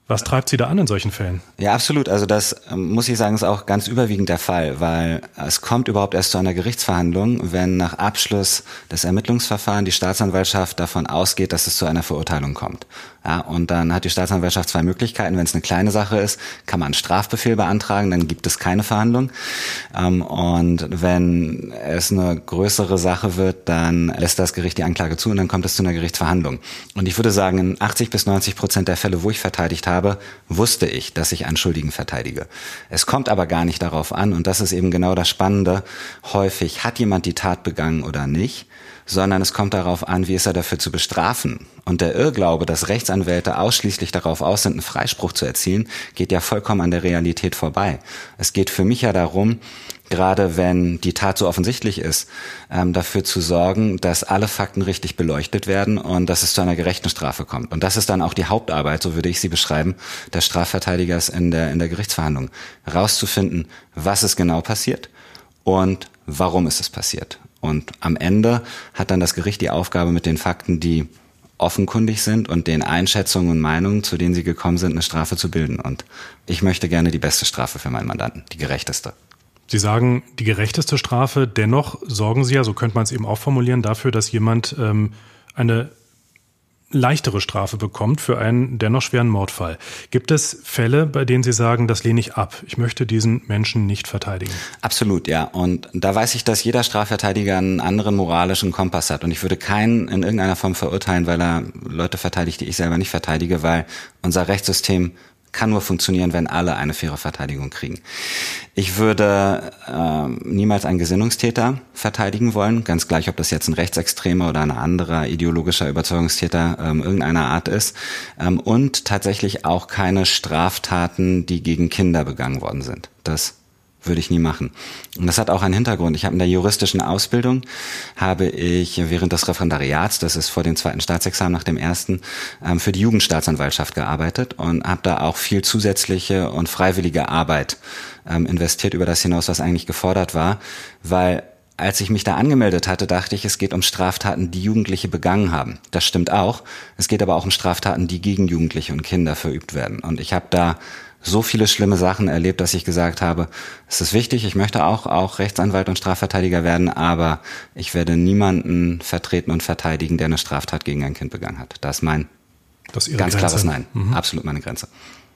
Was treibt Sie da an in solchen Fällen? Ja, absolut. Also das ähm, muss ich sagen, ist auch ganz überwiegend der Fall, weil es kommt überhaupt erst zu einer Gerichtsverhandlung, wenn nach Abschluss des Ermittlungsverfahrens die Staatsanwaltschaft davon ausgeht, dass es zu einer Verurteilung kommt. Ja, und dann hat die Staatsanwaltschaft zwei Möglichkeiten. Wenn es eine kleine Sache ist, kann man einen Strafbefehl beantragen, dann gibt es keine Verhandlung. Ähm, und wenn es eine größere Sache wird, dann lässt das Gericht die Anklage zu und dann kommt es zu einer Gerichtsverhandlung. Und ich würde sagen, in achtzig bis neunzig Prozent der Fälle, wo ich verteidigt habe, habe, wusste ich, dass ich einen Schuldigen verteidige. Es kommt aber gar nicht darauf an, und das ist eben genau das Spannende, häufig hat jemand die Tat begangen oder nicht, sondern es kommt darauf an, wie ist er dafür zu bestrafen. Und der Irrglaube, dass Rechtsanwälte ausschließlich darauf aus sind, einen Freispruch zu erzielen, geht ja vollkommen an der Realität vorbei. Es geht für mich ja darum, gerade wenn die Tat so offensichtlich ist, ähm, dafür zu sorgen, dass alle Fakten richtig beleuchtet werden und dass es zu einer gerechten Strafe kommt. Und das ist dann auch die Hauptarbeit, so würde ich sie beschreiben, des Strafverteidigers in der, in der Gerichtsverhandlung. Rauszufinden, was ist genau passiert und warum ist es passiert. Und am Ende hat dann das Gericht die Aufgabe, mit den Fakten, die offenkundig sind und den Einschätzungen und Meinungen, zu denen sie gekommen sind, eine Strafe zu bilden. Und ich möchte gerne die beste Strafe für meinen Mandanten, die gerechteste. Sie sagen, die gerechteste Strafe, dennoch sorgen Sie ja, so könnte man es eben auch formulieren, dafür, dass jemand ähm, eine leichtere Strafe bekommt für einen dennoch schweren Mordfall. Gibt es Fälle, bei denen Sie sagen, das lehne ich ab, ich möchte diesen Menschen nicht verteidigen? Absolut, ja. Und da weiß ich, dass jeder Strafverteidiger einen anderen moralischen Kompass hat. Und ich würde keinen in irgendeiner Form verurteilen, weil er Leute verteidigt, die ich selber nicht verteidige, weil unser Rechtssystem kann nur funktionieren, wenn alle eine faire Verteidigung kriegen. Ich würde äh, niemals einen Gesinnungstäter verteidigen wollen, ganz gleich, ob das jetzt ein rechtsextremer oder ein anderer ideologischer Überzeugungstäter ähm, irgendeiner Art ist. Ähm, und tatsächlich auch keine Straftaten, die gegen Kinder begangen worden sind. Das würde ich nie machen. Und das hat auch einen Hintergrund. Ich habe in der juristischen Ausbildung, habe ich während des Referendariats, das ist vor dem zweiten Staatsexamen nach dem ersten, für die Jugendstaatsanwaltschaft gearbeitet und habe da auch viel zusätzliche und freiwillige Arbeit investiert über das hinaus, was eigentlich gefordert war, weil als ich mich da angemeldet hatte, dachte ich, es geht um Straftaten, die Jugendliche begangen haben. Das stimmt auch. Es geht aber auch um Straftaten, die gegen Jugendliche und Kinder verübt werden. Und ich habe da so viele schlimme Sachen erlebt, dass ich gesagt habe, es ist wichtig, ich möchte auch, auch Rechtsanwalt und Strafverteidiger werden, aber ich werde niemanden vertreten und verteidigen, der eine Straftat gegen ein Kind begangen hat. Das ist mein das ist Ihre ganz Grenze. klares Nein. Mhm. Absolut meine Grenze.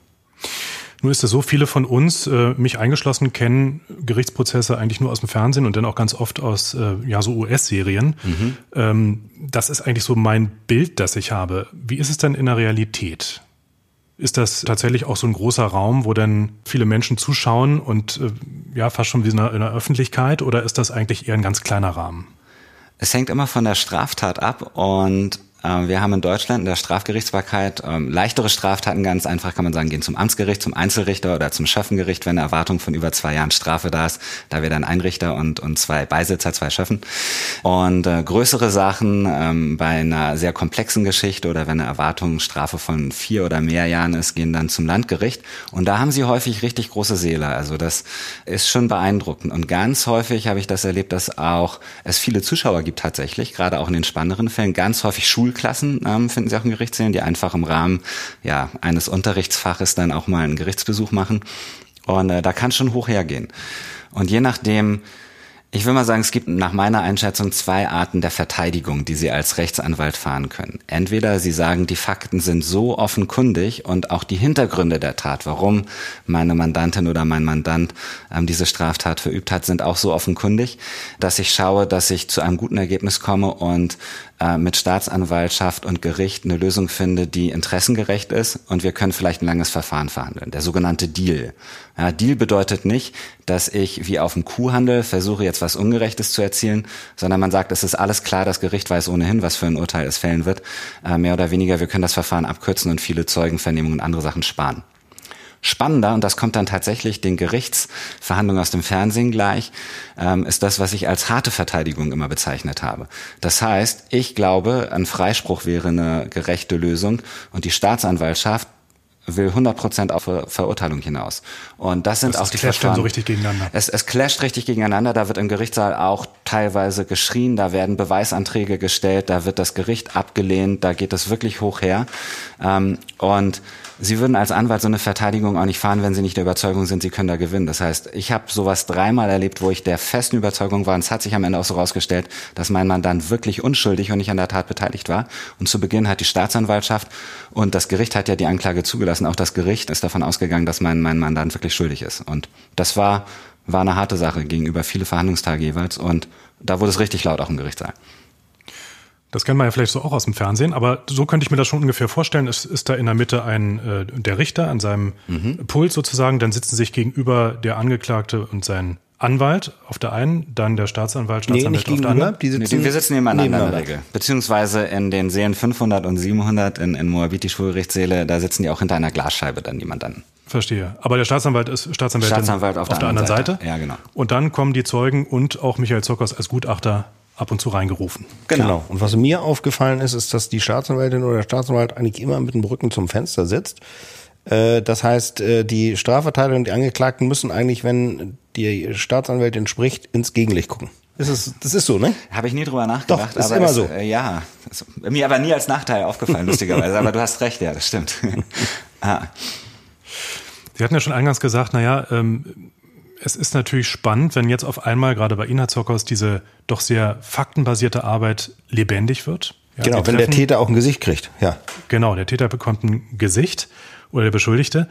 Nun ist es so, viele von uns, äh, mich eingeschlossen, kennen Gerichtsprozesse eigentlich nur aus dem Fernsehen und dann auch ganz oft aus äh, ja so U S-Serien. Mhm. Ähm, das ist eigentlich so mein Bild, das ich habe. Wie ist es denn in der Realität? Ist das tatsächlich auch so ein großer Raum, wo dann viele Menschen zuschauen und äh, ja fast schon wie in der, in der Öffentlichkeit, oder ist das eigentlich eher ein ganz kleiner Rahmen? Es hängt immer von der Straftat ab und wir haben in Deutschland in der Strafgerichtsbarkeit ähm, leichtere Straftaten, ganz einfach kann man sagen, gehen zum Amtsgericht, zum Einzelrichter oder zum Schöffengericht, wenn eine Erwartung von über zwei Jahren Strafe da ist. Da wäre dann ein Richter und, und zwei Beisitzer, zwei Schöffen. Und äh, größere Sachen ähm, bei einer sehr komplexen Geschichte oder wenn eine Erwartungsstrafe von vier oder mehr Jahren ist, gehen dann zum Landgericht. Und da haben sie häufig richtig große Seele. Also das ist schon beeindruckend. Und ganz häufig habe ich das erlebt, dass auch es viele Zuschauer gibt tatsächlich, gerade auch in den spannenderen Fällen, ganz häufig Schul Klassen ähm, finden Sie auch im Gerichtssälen, die einfach im Rahmen ja eines Unterrichtsfaches dann auch mal einen Gerichtsbesuch machen. Und äh, da kann es schon hoch hergehen. Und je nachdem, ich will mal sagen, es gibt nach meiner Einschätzung zwei Arten der Verteidigung, die Sie als Rechtsanwalt fahren können. Entweder Sie sagen, die Fakten sind so offenkundig und auch die Hintergründe der Tat, warum meine Mandantin oder mein Mandant ähm, diese Straftat verübt hat, sind auch so offenkundig, dass ich schaue, dass ich zu einem guten Ergebnis komme und äh, mit Staatsanwaltschaft und Gericht eine Lösung finde, die interessengerecht ist und wir können vielleicht ein langes Verfahren verhandeln. Der sogenannte Deal. Ja, Deal bedeutet nicht, dass ich wie auf dem Kuhhandel versuche, jetzt was Ungerechtes zu erzielen, sondern man sagt, es ist alles klar, das Gericht weiß ohnehin, was für ein Urteil es fällen wird. Äh, mehr oder weniger, wir können das Verfahren abkürzen und viele Zeugenvernehmungen und andere Sachen sparen. Spannender, und das kommt dann tatsächlich den Gerichtsverhandlungen aus dem Fernsehen gleich, ähm, ist das, was ich als harte Verteidigung immer bezeichnet habe. Das heißt, ich glaube, ein Freispruch wäre eine gerechte Lösung und die Staatsanwaltschaft will hundert Prozent auf Ver- Verurteilung hinaus. Und das sind das auch die clasht dann so richtig gegeneinander. Es, es clasht richtig gegeneinander. Da wird im Gerichtssaal auch teilweise geschrien, da werden Beweisanträge gestellt, da wird das Gericht abgelehnt, da geht es wirklich hoch her. Ähm, und Sie würden als Anwalt so eine Verteidigung auch nicht fahren, wenn Sie nicht der Überzeugung sind, Sie können da gewinnen. Das heißt, ich habe sowas dreimal erlebt, wo ich der festen Überzeugung war, und es hat sich am Ende auch so rausgestellt, dass mein Mandant wirklich unschuldig und nicht an der Tat beteiligt war. Und zu Beginn hat die Staatsanwaltschaft und das Gericht hat ja die Anklage zugelassen. Auch das Gericht ist davon ausgegangen, dass mein, mein Mandant wirklich schuldig ist. Und das war, war eine harte Sache gegenüber viele Verhandlungstage jeweils. Und da wurde es richtig laut auch im Gerichtssaal. Das kennt man ja vielleicht so auch aus dem Fernsehen, aber so könnte ich mir das schon ungefähr vorstellen. Es ist da in der Mitte ein äh, der Richter an seinem mhm. Pult sozusagen, dann sitzen sich gegenüber der Angeklagte und sein Anwalt auf der einen, dann der Staatsanwalt, Staatsanwalt nee, nicht auf der anderen. Die sitzen nee, wir sitzen nebeneinander, nebeneinander in der Regel. Beziehungsweise in den Sälen fünfhundert und siebenhundert in, in Moabit, die Schwurgerichtssäle, da sitzen die auch hinter einer Glasscheibe dann die Mandanten. Verstehe. Aber der Staatsanwalt ist Staatsanwältin Staatsanwalt auf, auf der, der anderen Seite. Seite. Ja, genau. Und dann kommen die Zeugen und auch Michael Zockers als Gutachter ab und zu reingerufen. Genau. genau. Und was mir aufgefallen ist, ist, dass die Staatsanwältin oder der Staatsanwalt eigentlich immer mit dem Rücken zum Fenster sitzt. Das heißt, die Strafverteidiger und die Angeklagten müssen eigentlich, wenn die Staatsanwältin spricht, ins Gegenlicht gucken. Das ist, das ist so, ne? Habe ich nie drüber nachgedacht. Doch, ist aber immer das, so. Äh, ja, das, mir aber nie als Nachteil aufgefallen, lustigerweise. Aber du hast recht, ja, das stimmt. ah. Sie hatten ja schon eingangs gesagt, naja, ähm, es ist natürlich spannend, wenn jetzt auf einmal, gerade bei Ihnen, Herr Zockers, diese doch sehr faktenbasierte Arbeit lebendig wird. Ja, genau, wenn der Täter auch ein Gesicht kriegt, ja. Genau, der Täter bekommt ein Gesicht oder der Beschuldigte.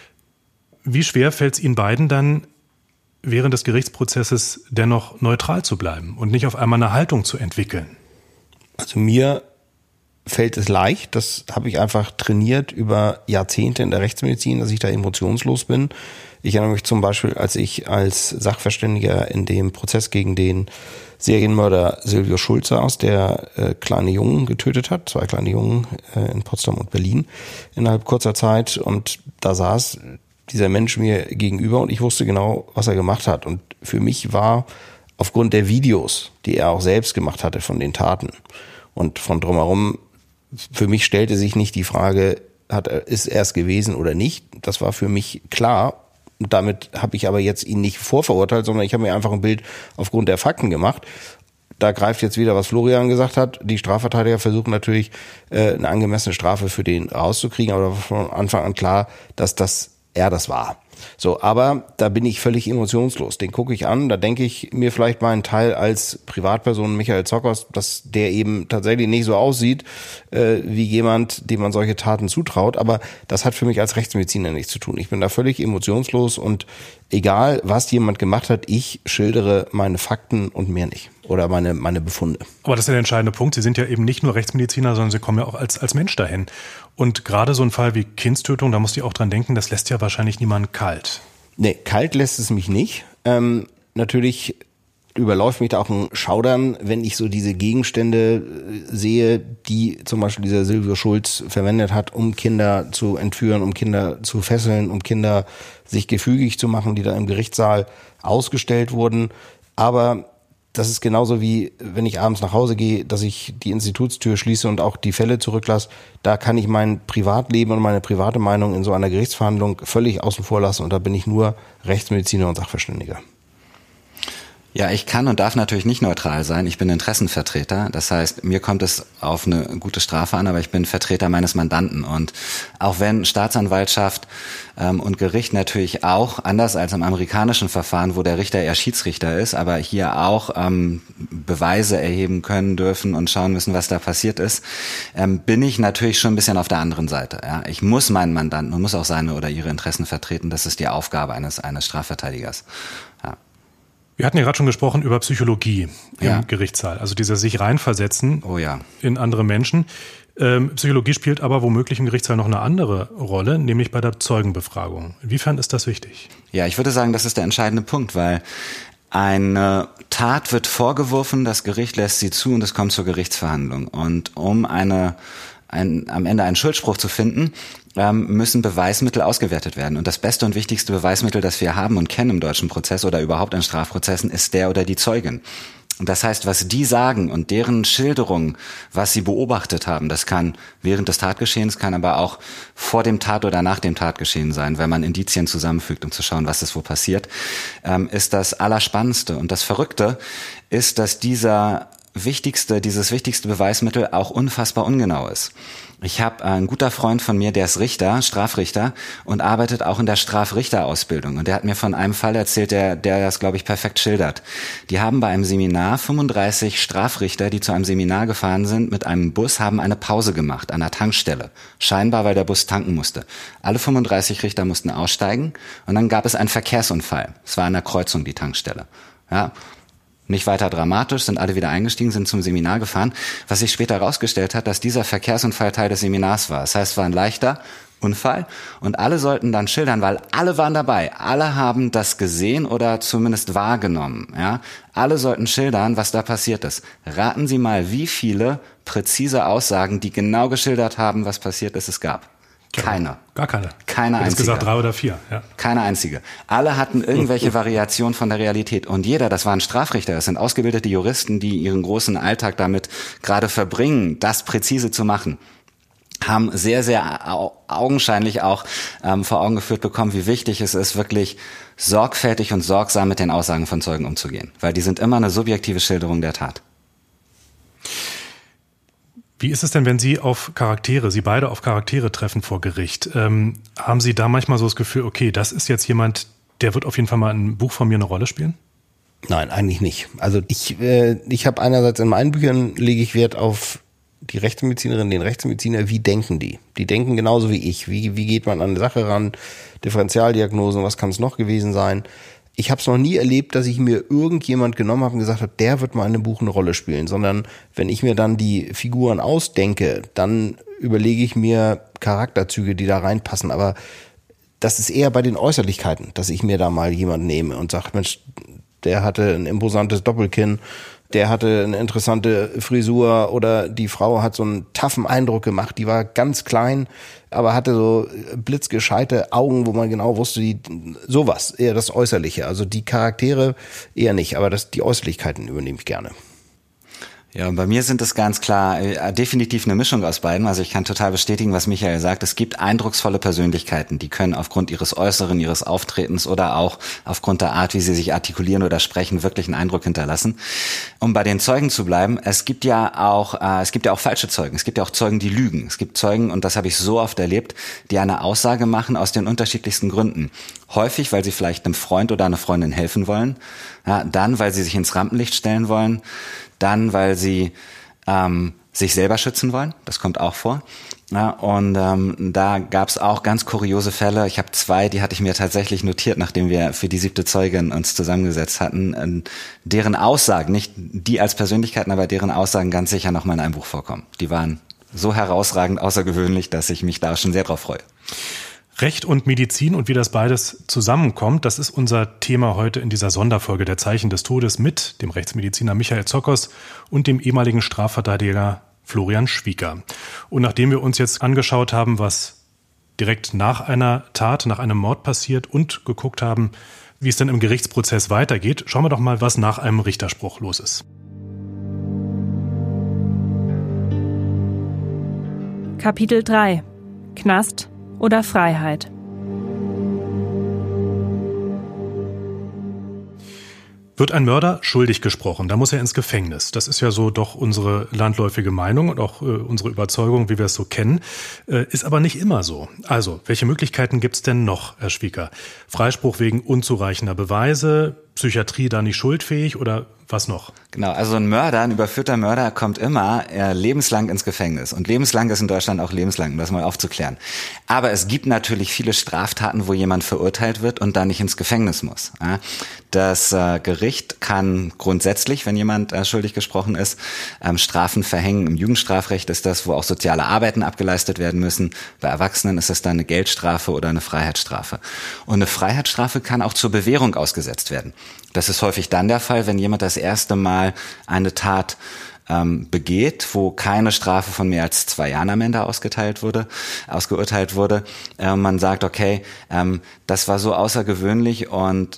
Wie schwer fällt es Ihnen beiden dann, während des Gerichtsprozesses dennoch neutral zu bleiben und nicht auf einmal eine Haltung zu entwickeln? Also mir fällt es leicht, das habe ich einfach trainiert über Jahrzehnte in der Rechtsmedizin, dass ich da emotionslos bin. Ich erinnere mich zum Beispiel, als ich als Sachverständiger in dem Prozess gegen den Serienmörder Silvio Schulz saß, der äh, kleine Jungen getötet hat, zwei kleine Jungen äh, in Potsdam und Berlin innerhalb kurzer Zeit. Und da saß dieser Mensch mir gegenüber und ich wusste genau, was er gemacht hat. Und für mich war aufgrund der Videos, die er auch selbst gemacht hatte von den Taten und von drumherum, für mich stellte sich nicht die Frage, hat er, ist er es gewesen oder nicht. Das war für mich klar. Und damit habe ich aber jetzt ihn nicht vorverurteilt, sondern ich habe mir einfach ein Bild aufgrund der Fakten gemacht. Da greift jetzt wieder, was Florian gesagt hat. Die Strafverteidiger versuchen natürlich, äh, eine angemessene Strafe für den rauszukriegen, aber von Anfang an klar, dass das er das war. So, aber da bin ich völlig emotionslos. Den gucke ich an, da denke ich mir vielleicht meinen Teil als Privatperson Michael Zockers, dass der eben tatsächlich nicht so aussieht äh, wie jemand, dem man solche Taten zutraut. Aber das hat für mich als Rechtsmediziner nichts zu tun. Ich bin da völlig emotionslos und egal, was jemand gemacht hat, ich schildere meine Fakten und mehr nicht. Oder meine, meine Befunde. Aber das ist ja der entscheidende Punkt. Sie sind ja eben nicht nur Rechtsmediziner, sondern Sie kommen ja auch als, als Mensch dahin. Und gerade so ein Fall wie Kindstötung, da musst du auch dran denken, das lässt ja wahrscheinlich niemanden kalt. Nee, kalt lässt es mich nicht. Ähm, natürlich überläuft mich da auch ein Schaudern, wenn ich so diese Gegenstände sehe, die zum Beispiel dieser Silvio Schulz verwendet hat, um Kinder zu entführen, um Kinder zu fesseln, um Kinder sich gefügig zu machen, die da im Gerichtssaal ausgestellt wurden. Aber das ist genauso wie, wenn ich abends nach Hause gehe, dass ich die Institutstür schließe und auch die Fälle zurücklasse. Da kann ich mein Privatleben und meine private Meinung in so einer Gerichtsverhandlung völlig außen vor lassen. Und da bin ich nur Rechtsmediziner und Sachverständiger. Ja, ich kann und darf natürlich nicht neutral sein. Ich bin Interessenvertreter. Das heißt, mir kommt es auf eine gute Strafe an, aber ich bin Vertreter meines Mandanten. Und auch wenn Staatsanwaltschaft ähm, und Gericht natürlich auch, anders als im amerikanischen Verfahren, wo der Richter eher Schiedsrichter ist, aber hier auch ähm, Beweise erheben können dürfen und schauen müssen, was da passiert ist, ähm, bin ich natürlich schon ein bisschen auf der anderen Seite. Ja? Ich muss meinen Mandanten und muss auch seine oder ihre Interessen vertreten. Das ist die Aufgabe eines, eines Strafverteidigers. Ja. Wir hatten ja gerade schon gesprochen über Psychologie im ja. Gerichtssaal, also dieser sich reinversetzen oh ja. in andere Menschen. Ähm, Psychologie spielt aber womöglich im Gerichtssaal noch eine andere Rolle, nämlich bei der Zeugenbefragung. Inwiefern ist das wichtig? Ja, ich würde sagen, das ist der entscheidende Punkt, weil eine Tat wird vorgeworfen, das Gericht lässt sie zu und es kommt zur Gerichtsverhandlung. Und um eine ein, am Ende einen Schuldspruch zu finden, ähm, müssen Beweismittel ausgewertet werden. Und das beste und wichtigste Beweismittel, das wir haben und kennen im deutschen Prozess oder überhaupt in Strafprozessen, ist der oder die Zeugin. Und das heißt, was die sagen und deren Schilderung, was sie beobachtet haben, das kann während des Tatgeschehens, kann aber auch vor dem Tat oder nach dem Tatgeschehen sein, wenn man Indizien zusammenfügt, um zu schauen, was ist wo passiert, ähm, ist das Allerspannendste. Und das Verrückte ist, dass dieser wichtigste, dieses wichtigste Beweismittel auch unfassbar ungenau ist. Ich habe einen guter Freund von mir, der ist Richter, Strafrichter und arbeitet auch in der Strafrichterausbildung. Und der hat mir von einem Fall erzählt, der, der das, glaube ich, perfekt schildert. Die haben bei einem Seminar fünfunddreißig Strafrichter, die zu einem Seminar gefahren sind, mit einem Bus, haben eine Pause gemacht an einer Tankstelle. Scheinbar, weil der Bus tanken musste. Alle fünfunddreißig Richter mussten aussteigen und dann gab es einen Verkehrsunfall. Es war an der Kreuzung, die Tankstelle. Ja. Nicht weiter dramatisch, sind alle wieder eingestiegen, sind zum Seminar gefahren, was sich später herausgestellt hat, dass dieser Verkehrsunfall Teil des Seminars war. Das heißt, es war ein leichter Unfall und alle sollten dann schildern, weil alle waren dabei, alle haben das gesehen oder zumindest wahrgenommen. Ja? Alle sollten schildern, was da passiert ist. Raten Sie mal, wie viele präzise Aussagen, die genau geschildert haben, was passiert ist, es gab. Keine. Gar keine. Keine einzige. Insgesamt drei oder vier, ja. Keine einzige. Alle hatten irgendwelche Variationen von der Realität. Und jeder, das waren Strafrichter, das sind ausgebildete Juristen, die ihren großen Alltag damit gerade verbringen, das präzise zu machen, haben sehr, sehr au- augenscheinlich auch ähm, vor Augen geführt bekommen, wie wichtig es ist, wirklich sorgfältig und sorgsam mit den Aussagen von Zeugen umzugehen. Weil die sind immer eine subjektive Schilderung der Tat. Wie ist es denn, wenn Sie auf Charaktere, Sie beide auf Charaktere treffen vor Gericht? Ähm, haben Sie da manchmal so das Gefühl, okay, das ist jetzt jemand, der wird auf jeden Fall mal in einem Buch von mir eine Rolle spielen? Nein, eigentlich nicht. Also ich, äh, ich habe einerseits in meinen Büchern lege ich Wert auf die Rechtsmedizinerin, den Rechtsmediziner. Wie denken die? Die denken genauso wie ich. Wie, wie geht man an eine Sache ran? Differentialdiagnosen, was kann es noch gewesen sein? Ich habe es noch nie erlebt, dass ich mir irgendjemand genommen habe und gesagt habe, der wird mal in einem Buch eine Rolle spielen, sondern wenn ich mir dann die Figuren ausdenke, dann überlege ich mir Charakterzüge, die da reinpassen. Aber das ist eher bei den Äußerlichkeiten, dass ich mir da mal jemanden nehme und sage, Mensch, der hatte ein imposantes Doppelkinn, der hatte eine interessante Frisur oder die Frau hat so einen taffen Eindruck gemacht, die war ganz klein, aber hatte so blitzgescheite Augen, wo man genau wusste, die, sowas, eher das Äußerliche. Also die Charaktere eher nicht, aber das, die Äußerlichkeiten übernehme ich gerne. Ja, und bei mir sind es ganz klar äh, definitiv eine Mischung aus beiden. Also ich kann total bestätigen, was Michael sagt. Es gibt eindrucksvolle Persönlichkeiten, die können aufgrund ihres Äußeren, ihres Auftretens oder auch aufgrund der Art, wie sie sich artikulieren oder sprechen, wirklich einen Eindruck hinterlassen. Um bei den Zeugen zu bleiben, es gibt ja auch äh, es gibt ja auch falsche Zeugen. Es gibt ja auch Zeugen, die lügen. Es gibt Zeugen, und das habe ich so oft erlebt, die eine Aussage machen aus den unterschiedlichsten Gründen. Häufig, weil sie vielleicht einem Freund oder einer Freundin helfen wollen. Ja, dann, weil sie sich ins Rampenlicht stellen wollen. Dann, weil sie ähm, sich selber schützen wollen, das kommt auch vor. Ja, und ähm, da gab es auch ganz kuriose Fälle. Ich habe zwei, die hatte ich mir tatsächlich notiert, nachdem wir für die siebte Zeugin uns zusammengesetzt hatten, äh, deren Aussagen, nicht die als Persönlichkeiten, aber deren Aussagen ganz sicher noch mal in einem Buch vorkommen. Die waren so herausragend außergewöhnlich, dass ich mich da schon sehr drauf freue. Recht und Medizin und wie das beides zusammenkommt, das ist unser Thema heute in dieser Sonderfolge der Zeichen des Todes mit dem Rechtsmediziner Michael Zokos und dem ehemaligen Strafverteidiger Florian Schwieger. Und nachdem wir uns jetzt angeschaut haben, was direkt nach einer Tat, nach einem Mord passiert und geguckt haben, wie es dann im Gerichtsprozess weitergeht, schauen wir doch mal, was nach einem Richterspruch los ist. Kapitel drei. Knast oder Freiheit. Wird ein Mörder schuldig gesprochen, dann muss er ins Gefängnis. Das ist ja so doch unsere landläufige Meinung und auch äh, unsere Überzeugung, wie wir es so kennen. Äh, ist aber nicht immer so. Also, welche Möglichkeiten gibt es denn noch, Herr Schwieger? Freispruch wegen unzureichender Beweise, Psychiatrie da nicht schuldfähig oder was noch? Genau, also ein Mörder, ein überführter Mörder kommt immer äh, lebenslang ins Gefängnis. Und lebenslang ist in Deutschland auch lebenslang, um das mal aufzuklären. Aber es gibt natürlich viele Straftaten, wo jemand verurteilt wird und dann nicht ins Gefängnis muss. Ja? Das äh, Gericht kann grundsätzlich, wenn jemand äh, schuldig gesprochen ist, ähm, Strafen verhängen. Im Jugendstrafrecht ist das, wo auch soziale Arbeiten abgeleistet werden müssen. Bei Erwachsenen ist es dann eine Geldstrafe oder eine Freiheitsstrafe. Und eine Freiheitsstrafe kann auch zur Bewährung ausgesetzt werden. Das ist häufig dann der Fall, wenn jemand das erste Mal eine Tat ähm, begeht, wo keine Strafe von mehr als zwei Jahren am Ende ausgeteilt wurde, ausgeurteilt wurde. Äh, man sagt, okay, ähm, das war so außergewöhnlich und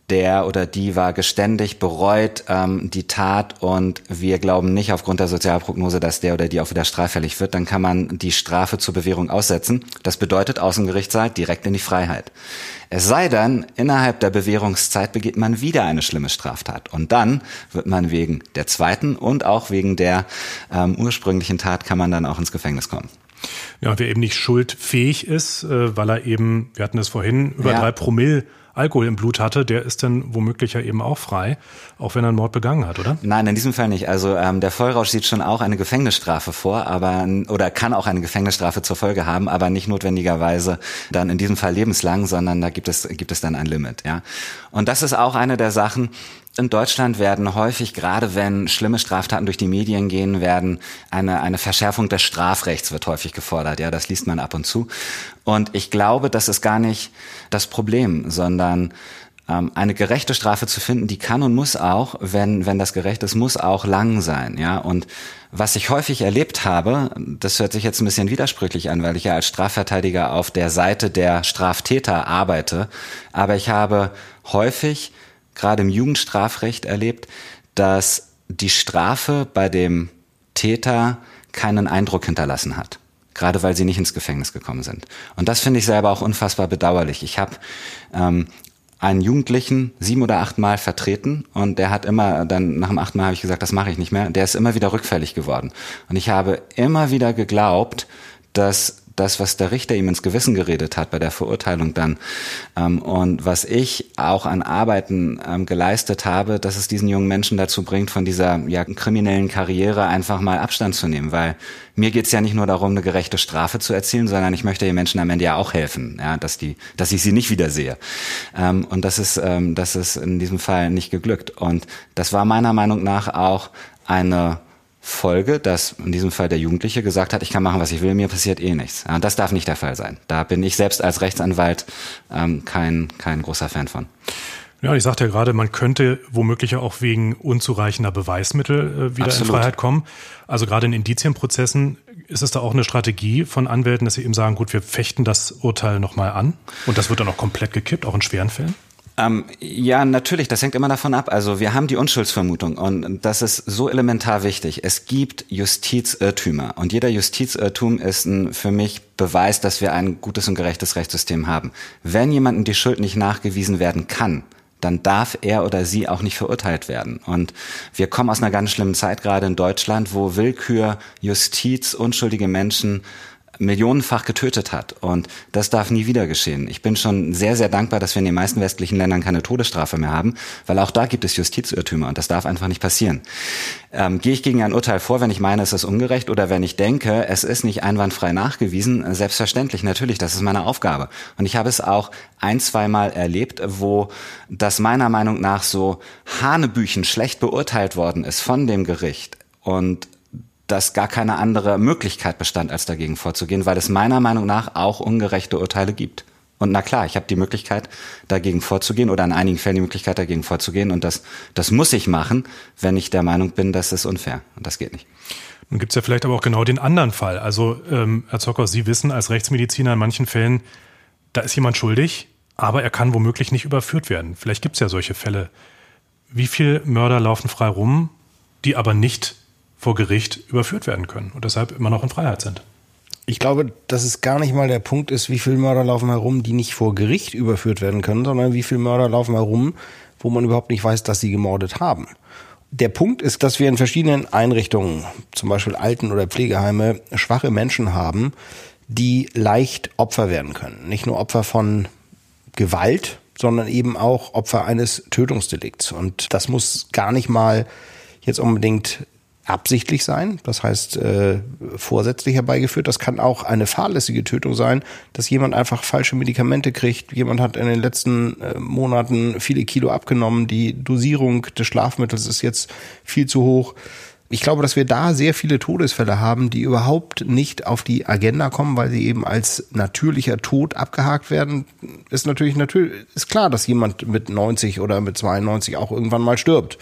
der oder die war geständig, bereut ähm, die Tat und wir glauben nicht aufgrund der Sozialprognose, dass der oder die auch wieder straffällig wird, dann kann man die Strafe zur Bewährung aussetzen. Das bedeutet Außengerichtssaal direkt in die Freiheit. Es sei denn, innerhalb der Bewährungszeit begeht man wieder eine schlimme Straftat und dann wird man wegen der zweiten und auch wegen der ähm, ursprünglichen Tat kann man dann auch ins Gefängnis kommen. Ja, wer eben nicht schuldfähig ist, äh, weil er eben, wir hatten es vorhin, über ja. drei Promille Alkohol im Blut hatte, der ist dann womöglich ja eben auch frei, auch wenn er einen Mord begangen hat, oder? Nein, in diesem Fall nicht. Also ähm, der Vollrausch sieht schon auch eine Gefängnisstrafe vor, aber oder kann auch eine Gefängnisstrafe zur Folge haben, aber nicht notwendigerweise dann in diesem Fall lebenslang, sondern da gibt es gibt es dann ein Limit. Ja, und das ist auch eine der Sachen. In Deutschland werden häufig, gerade wenn schlimme Straftaten durch die Medien gehen, werden eine eine Verschärfung des Strafrechts wird häufig gefordert. Ja, das liest man ab und zu. Und ich glaube, das ist gar nicht das Problem, sondern ähm, eine gerechte Strafe zu finden, die kann und muss auch, wenn wenn das gerecht ist, muss auch lang sein. Ja, und was ich häufig erlebt habe, das hört sich jetzt ein bisschen widersprüchlich an, weil ich ja als Strafverteidiger auf der Seite der Straftäter arbeite, aber ich habe häufig gerade im Jugendstrafrecht erlebt, dass die Strafe bei dem Täter keinen Eindruck hinterlassen hat. Gerade weil sie nicht ins Gefängnis gekommen sind. Und das finde ich selber auch unfassbar bedauerlich. Ich habe ähm, einen Jugendlichen sieben oder acht Mal vertreten und der hat immer, dann nach dem achten Mal habe ich gesagt, das mache ich nicht mehr. Der ist immer wieder rückfällig geworden. Und ich habe immer wieder geglaubt, dass das, was der Richter ihm ins Gewissen geredet hat bei der Verurteilung dann ähm, und was ich auch an Arbeiten ähm, geleistet habe, dass es diesen jungen Menschen dazu bringt, von dieser ja, kriminellen Karriere einfach mal Abstand zu nehmen, weil mir geht's ja nicht nur darum, eine gerechte Strafe zu erzielen, sondern ich möchte den Menschen am Ende ja auch helfen, ja, dass die, dass ich sie nicht wiedersehe. Ähm, und das ist, ähm, das ist in diesem Fall nicht geglückt. Und das war meiner Meinung nach auch eine Folge, dass in diesem Fall der Jugendliche gesagt hat, ich kann machen, was ich will, mir passiert eh nichts. Ja, das darf nicht der Fall sein. Da bin ich selbst als Rechtsanwalt ähm, kein, kein großer Fan von. Ja, ich sagte ja gerade, man könnte womöglich auch wegen unzureichender Beweismittel äh, wieder Absolut. in Freiheit kommen. Also gerade in Indizienprozessen ist es da auch eine Strategie von Anwälten, dass sie eben sagen, gut, wir fechten das Urteil nochmal an und das wird dann auch komplett gekippt, auch in schweren Fällen? Ähm, ja, natürlich, das hängt immer davon ab. Also wir haben die Unschuldsvermutung und das ist so elementar wichtig. Es gibt Justizirrtümer und jeder Justizirrtum ist ein, für mich Beweis, dass wir ein gutes und gerechtes Rechtssystem haben. Wenn jemandem die Schuld nicht nachgewiesen werden kann, dann darf er oder sie auch nicht verurteilt werden. Und wir kommen aus einer ganz schlimmen Zeit, gerade in Deutschland, wo Willkür, Justiz, unschuldige Menschen millionenfach getötet hat. Und das darf nie wieder geschehen. Ich bin schon sehr, sehr dankbar, dass wir in den meisten westlichen Ländern keine Todesstrafe mehr haben, weil auch da gibt es Justizirrtümer und das darf einfach nicht passieren. Ähm, gehe ich gegen ein Urteil vor, wenn ich meine, es ist ungerecht oder wenn ich denke, es ist nicht einwandfrei nachgewiesen? Selbstverständlich, natürlich, das ist meine Aufgabe. Und ich habe es auch ein, zweimal erlebt, wo das meiner Meinung nach so hanebüchen schlecht beurteilt worden ist von dem Gericht und dass gar keine andere Möglichkeit bestand, als dagegen vorzugehen, weil es meiner Meinung nach auch ungerechte Urteile gibt. Und na klar, ich habe die Möglichkeit, dagegen vorzugehen oder in einigen Fällen die Möglichkeit, dagegen vorzugehen. Und das, das muss ich machen, wenn ich der Meinung bin, das ist unfair. Und das geht nicht. Nun gibt's ja vielleicht aber auch genau den anderen Fall. Also, ähm, Herr Zockhaus, Sie wissen als Rechtsmediziner in manchen Fällen, da ist jemand schuldig, aber er kann womöglich nicht überführt werden. Vielleicht gibt's ja solche Fälle. Wie viele Mörder laufen frei rum, die aber nicht vor Gericht überführt werden können und deshalb immer noch in Freiheit sind? Ich glaube, dass es gar nicht mal der Punkt ist, wie viele Mörder laufen herum, die nicht vor Gericht überführt werden können, sondern wie viele Mörder laufen herum, wo man überhaupt nicht weiß, dass sie gemordet haben. Der Punkt ist, dass wir in verschiedenen Einrichtungen, zum Beispiel Alten- oder Pflegeheime, schwache Menschen haben, die leicht Opfer werden können. Nicht nur Opfer von Gewalt, sondern eben auch Opfer eines Tötungsdelikts. Und das muss gar nicht mal jetzt unbedingt absichtlich sein, das heißt äh, vorsätzlich herbeigeführt. Das kann auch eine fahrlässige Tötung sein, dass jemand einfach falsche Medikamente kriegt. Jemand hat in den letzten äh, Monaten viele Kilo abgenommen. Die Dosierung des Schlafmittels ist jetzt viel zu hoch. Ich glaube, dass wir da sehr viele Todesfälle haben, die überhaupt nicht auf die Agenda kommen, weil sie eben als natürlicher Tod abgehakt werden. Ist natürlich natürlich ist klar, dass jemand mit neunzig oder mit zweiundneunzig auch irgendwann mal stirbt.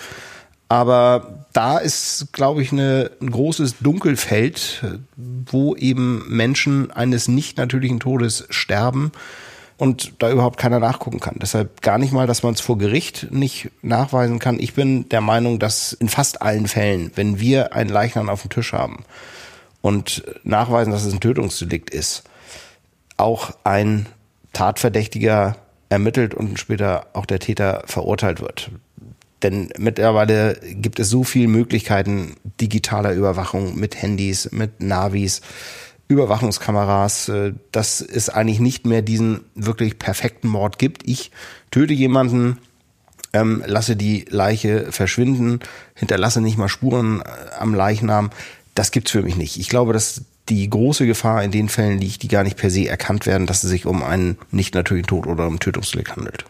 Aber da ist, glaube ich, eine, ein großes Dunkelfeld, wo eben Menschen eines nicht natürlichen Todes sterben, und da überhaupt keiner nachgucken kann. Deshalb gar nicht mal, dass man es vor Gericht nicht nachweisen kann. Ich bin der Meinung, dass in fast allen Fällen, wenn wir einen Leichnam auf dem Tisch haben und nachweisen, dass es ein Tötungsdelikt ist, auch ein Tatverdächtiger ermittelt und später auch der Täter verurteilt wird. Denn mittlerweile gibt es so viele Möglichkeiten digitaler Überwachung mit Handys, mit Navis, Überwachungskameras, dass es eigentlich nicht mehr diesen wirklich perfekten Mord gibt. Ich töte jemanden, ähm, lasse die Leiche verschwinden, hinterlasse nicht mal Spuren am Leichnam. Das gibt's für mich nicht. Ich glaube, dass die große Gefahr in den Fällen liegt, die gar nicht per se erkannt werden, dass es sich um einen nicht natürlichen Tod oder um Tötungsdelikt handelt.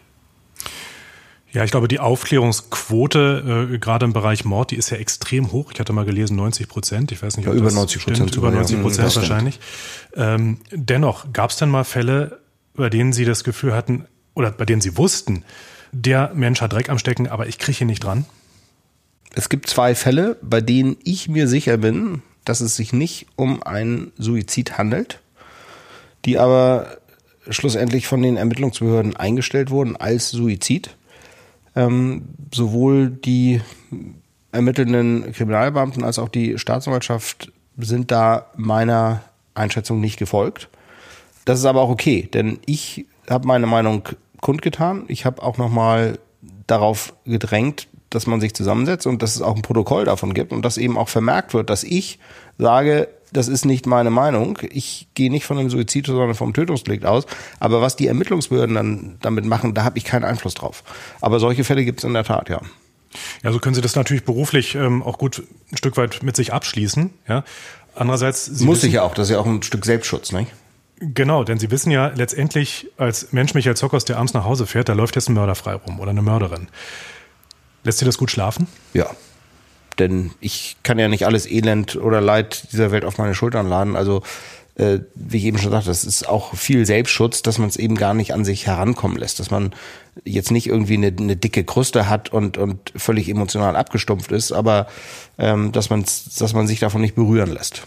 Ja, ich glaube, die Aufklärungsquote, äh, gerade im Bereich Mord, die ist ja extrem hoch. Ich hatte mal gelesen, neunzig Prozent. Ich weiß nicht, ob ja, über das neunzig Prozent stimmt. Über neunzig Prozent wahrscheinlich. Ähm, dennoch, gab es denn mal Fälle, bei denen Sie das Gefühl hatten, oder bei denen Sie wussten, der Mensch hat Dreck am Stecken, aber ich kriege ihn nicht dran? Es gibt zwei Fälle, bei denen ich mir sicher bin, dass es sich nicht um einen Suizid handelt, die aber schlussendlich von den Ermittlungsbehörden eingestellt wurden als Suizid. Ähm, sowohl die ermittelnden Kriminalbeamten als auch die Staatsanwaltschaft sind da meiner Einschätzung nicht gefolgt. Das ist aber auch okay, denn ich habe meine Meinung kundgetan. Ich habe auch nochmal darauf gedrängt, dass man sich zusammensetzt und dass es auch ein Protokoll davon gibt und dass eben auch vermerkt wird, dass ich sage, das ist nicht meine Meinung. Ich gehe nicht von einem Suizid, sondern vom Tötungsdelikt aus. Aber was die Ermittlungsbehörden dann damit machen, da habe ich keinen Einfluss drauf. Aber solche Fälle gibt es in der Tat, ja. Ja, so können Sie das natürlich beruflich ähm, auch gut ein Stück weit mit sich abschließen. Ja. Andererseits, Sie muss wissen, ich ja auch. Das ist ja auch ein Stück Selbstschutz, nicht? Genau, denn Sie wissen ja letztendlich als Mensch Michael Zockers, der abends nach Hause fährt, da läuft jetzt ein Mörder frei rum oder eine Mörderin. Lässt Sie das gut schlafen? Ja. Denn ich kann ja nicht alles Elend oder Leid dieser Welt auf meine Schultern laden. Also, äh, wie ich eben schon sagte, das ist auch viel Selbstschutz, dass man es eben gar nicht an sich herankommen lässt. Dass man jetzt nicht irgendwie eine, eine dicke Kruste hat und, und völlig emotional abgestumpft ist, aber ähm, dass, man's, dass man sich davon nicht berühren lässt.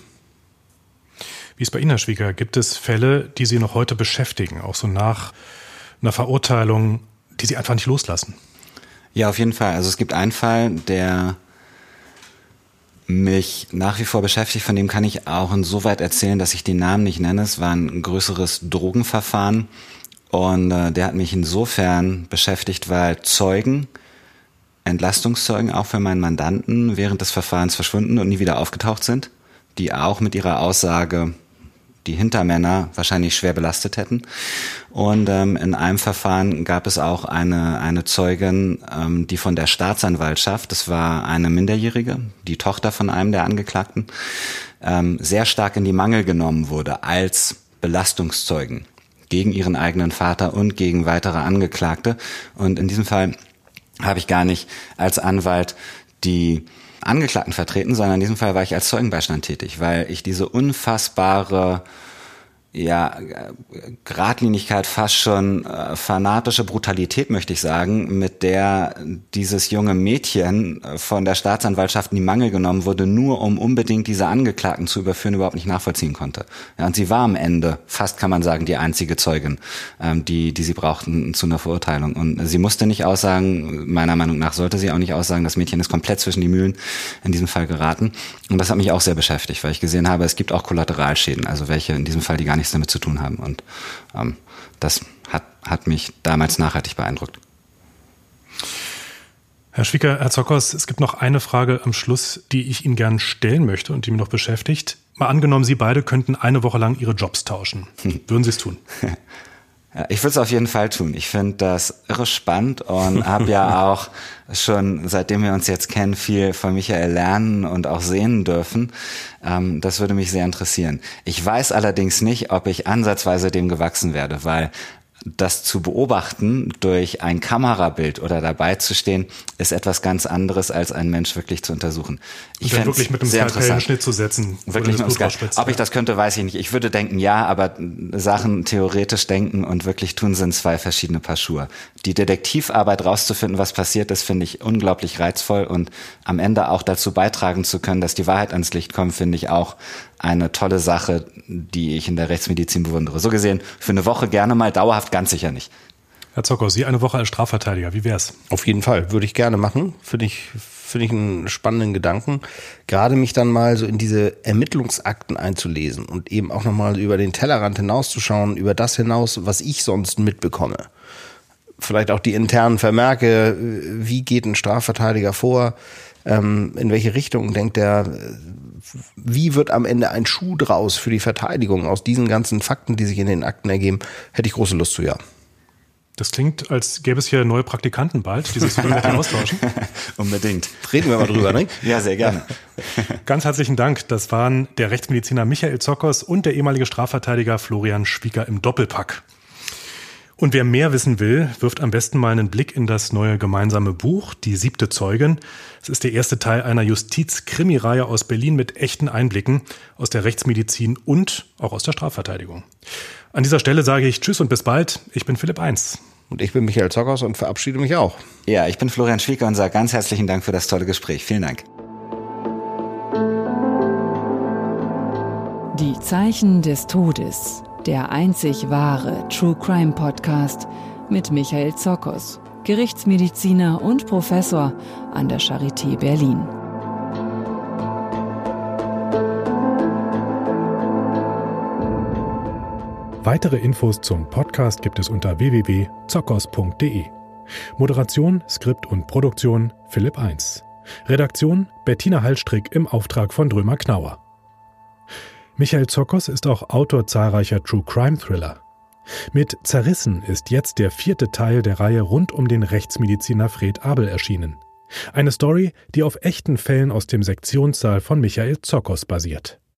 Wie ist bei Ihnen, Herr Schwieger? Gibt es Fälle, die Sie noch heute beschäftigen, auch so nach einer Verurteilung, die Sie einfach nicht loslassen? Ja, auf jeden Fall. Also es gibt einen Fall, der mich nach wie vor beschäftigt, von dem kann ich auch insoweit erzählen, dass ich den Namen nicht nenne. Es war ein größeres Drogenverfahren und äh, der hat mich insofern beschäftigt, weil Zeugen, Entlastungszeugen auch für meinen Mandanten während des Verfahrens verschwunden und nie wieder aufgetaucht sind, die auch mit ihrer Aussage die Hintermänner wahrscheinlich schwer belastet hätten. Und ähm, in einem Verfahren gab es auch eine eine Zeugin, ähm, die von der Staatsanwaltschaft, das war eine Minderjährige, die Tochter von einem der Angeklagten, ähm, sehr stark in die Mangel genommen wurde als Belastungszeugen gegen ihren eigenen Vater und gegen weitere Angeklagte. Und in diesem Fall habe ich gar nicht als Anwalt die Angeklagten vertreten, sondern in diesem Fall war ich als Zeugenbeistand tätig, weil ich diese unfassbare, ja, Gradlinigkeit, fast schon äh, fanatische Brutalität, möchte ich sagen, mit der dieses junge Mädchen von der Staatsanwaltschaft in die Mangel genommen wurde, nur um unbedingt diese Angeklagten zu überführen, überhaupt nicht nachvollziehen konnte. Ja, und sie war am Ende, fast kann man sagen, die einzige Zeugin, ähm, die, die sie brauchten zu einer Verurteilung. Und sie musste nicht aussagen, meiner Meinung nach sollte sie auch nicht aussagen, das Mädchen ist komplett zwischen die Mühlen in diesem Fall geraten. Und das hat mich auch sehr beschäftigt, weil ich gesehen habe, es gibt auch Kollateralschäden, also welche in diesem Fall, die gar nichts damit zu tun haben. Und ähm, das hat, hat mich damals nachhaltig beeindruckt. Herr Schwieger, Herr Zockers, es gibt noch eine Frage am Schluss, die ich Ihnen gern stellen möchte und die mich noch beschäftigt. Mal angenommen, Sie beide könnten eine Woche lang Ihre Jobs tauschen. Würden Sie es tun? Ja, ich würde es auf jeden Fall tun. Ich finde das irre spannend und habe ja auch schon, seitdem wir uns jetzt kennen, viel von Michael lernen und auch sehen dürfen. Ähm, das würde mich sehr interessieren. Ich weiß allerdings nicht, ob ich ansatzweise dem gewachsen werde, weil das zu beobachten durch ein Kamerabild oder dabei zu stehen, ist etwas ganz anderes, als einen Mensch wirklich zu untersuchen. Ich fände wirklich mit einem skalpellen Schnitt zu setzen. Wirklich mit einem Ob ich das könnte, weiß ich nicht. Ich würde denken, ja, aber Sachen theoretisch denken und wirklich tun sind zwei verschiedene Paar Schuhe. Die Detektivarbeit rauszufinden, was passiert ist, finde ich unglaublich reizvoll und am Ende auch dazu beitragen zu können, dass die Wahrheit ans Licht kommt, finde ich auch eine tolle Sache, die ich in der Rechtsmedizin bewundere. So gesehen, für eine Woche gerne mal, dauerhaft ganz sicher nicht. Herr Zockers, Sie eine Woche als Strafverteidiger, wie wär's? Auf jeden Fall, würde ich gerne machen. Finde ich, finde ich einen spannenden Gedanken. Gerade mich dann mal so in diese Ermittlungsakten einzulesen und eben auch nochmal über den Tellerrand hinauszuschauen, über das hinaus, was ich sonst mitbekomme. Vielleicht auch die internen Vermerke, wie geht ein Strafverteidiger vor, ähm, in welche Richtung denkt er, wie wird am Ende ein Schuh draus für die Verteidigung aus diesen ganzen Fakten, die sich in den Akten ergeben, hätte ich große Lust zu, ja. Das klingt, als gäbe es hier neue Praktikanten bald, die sich so mit dir austauschen. Unbedingt. Reden wir mal drüber, ne? Ja, sehr gerne. Ganz herzlichen Dank. Das waren der Rechtsmediziner Michael Zockers und der ehemalige Strafverteidiger Florian Schwieger im Doppelpack. Und wer mehr wissen will, wirft am besten mal einen Blick in das neue gemeinsame Buch, Die siebte Zeugin. Es ist der erste Teil einer Justiz-Krimi-Reihe aus Berlin mit echten Einblicken aus der Rechtsmedizin und auch aus der Strafverteidigung. An dieser Stelle sage ich Tschüss und bis bald. Ich bin Philipp Eins. Und ich bin Michael Zockers und verabschiede mich auch. Ja, ich bin Florian Schwieger und sage ganz herzlichen Dank für das tolle Gespräch. Vielen Dank. Die Zeichen des Todes. Der einzig wahre True Crime Podcast mit Michael Zockers, Gerichtsmediziner und Professor an der Charité Berlin. Weitere Infos zum Podcast gibt es unter w w w punkt zockers punkt d e. Moderation, Skript und Produktion Philipp Eins. Redaktion Bettina Hallstrick im Auftrag von Drömer Knauer. Michael Zockers ist auch Autor zahlreicher True-Crime-Thriller. Mit Zerrissen ist jetzt der vierte Teil der Reihe rund um den Rechtsmediziner Fred Abel erschienen. Eine Story, die auf echten Fällen aus dem Sektionssaal von Michael Zockers basiert.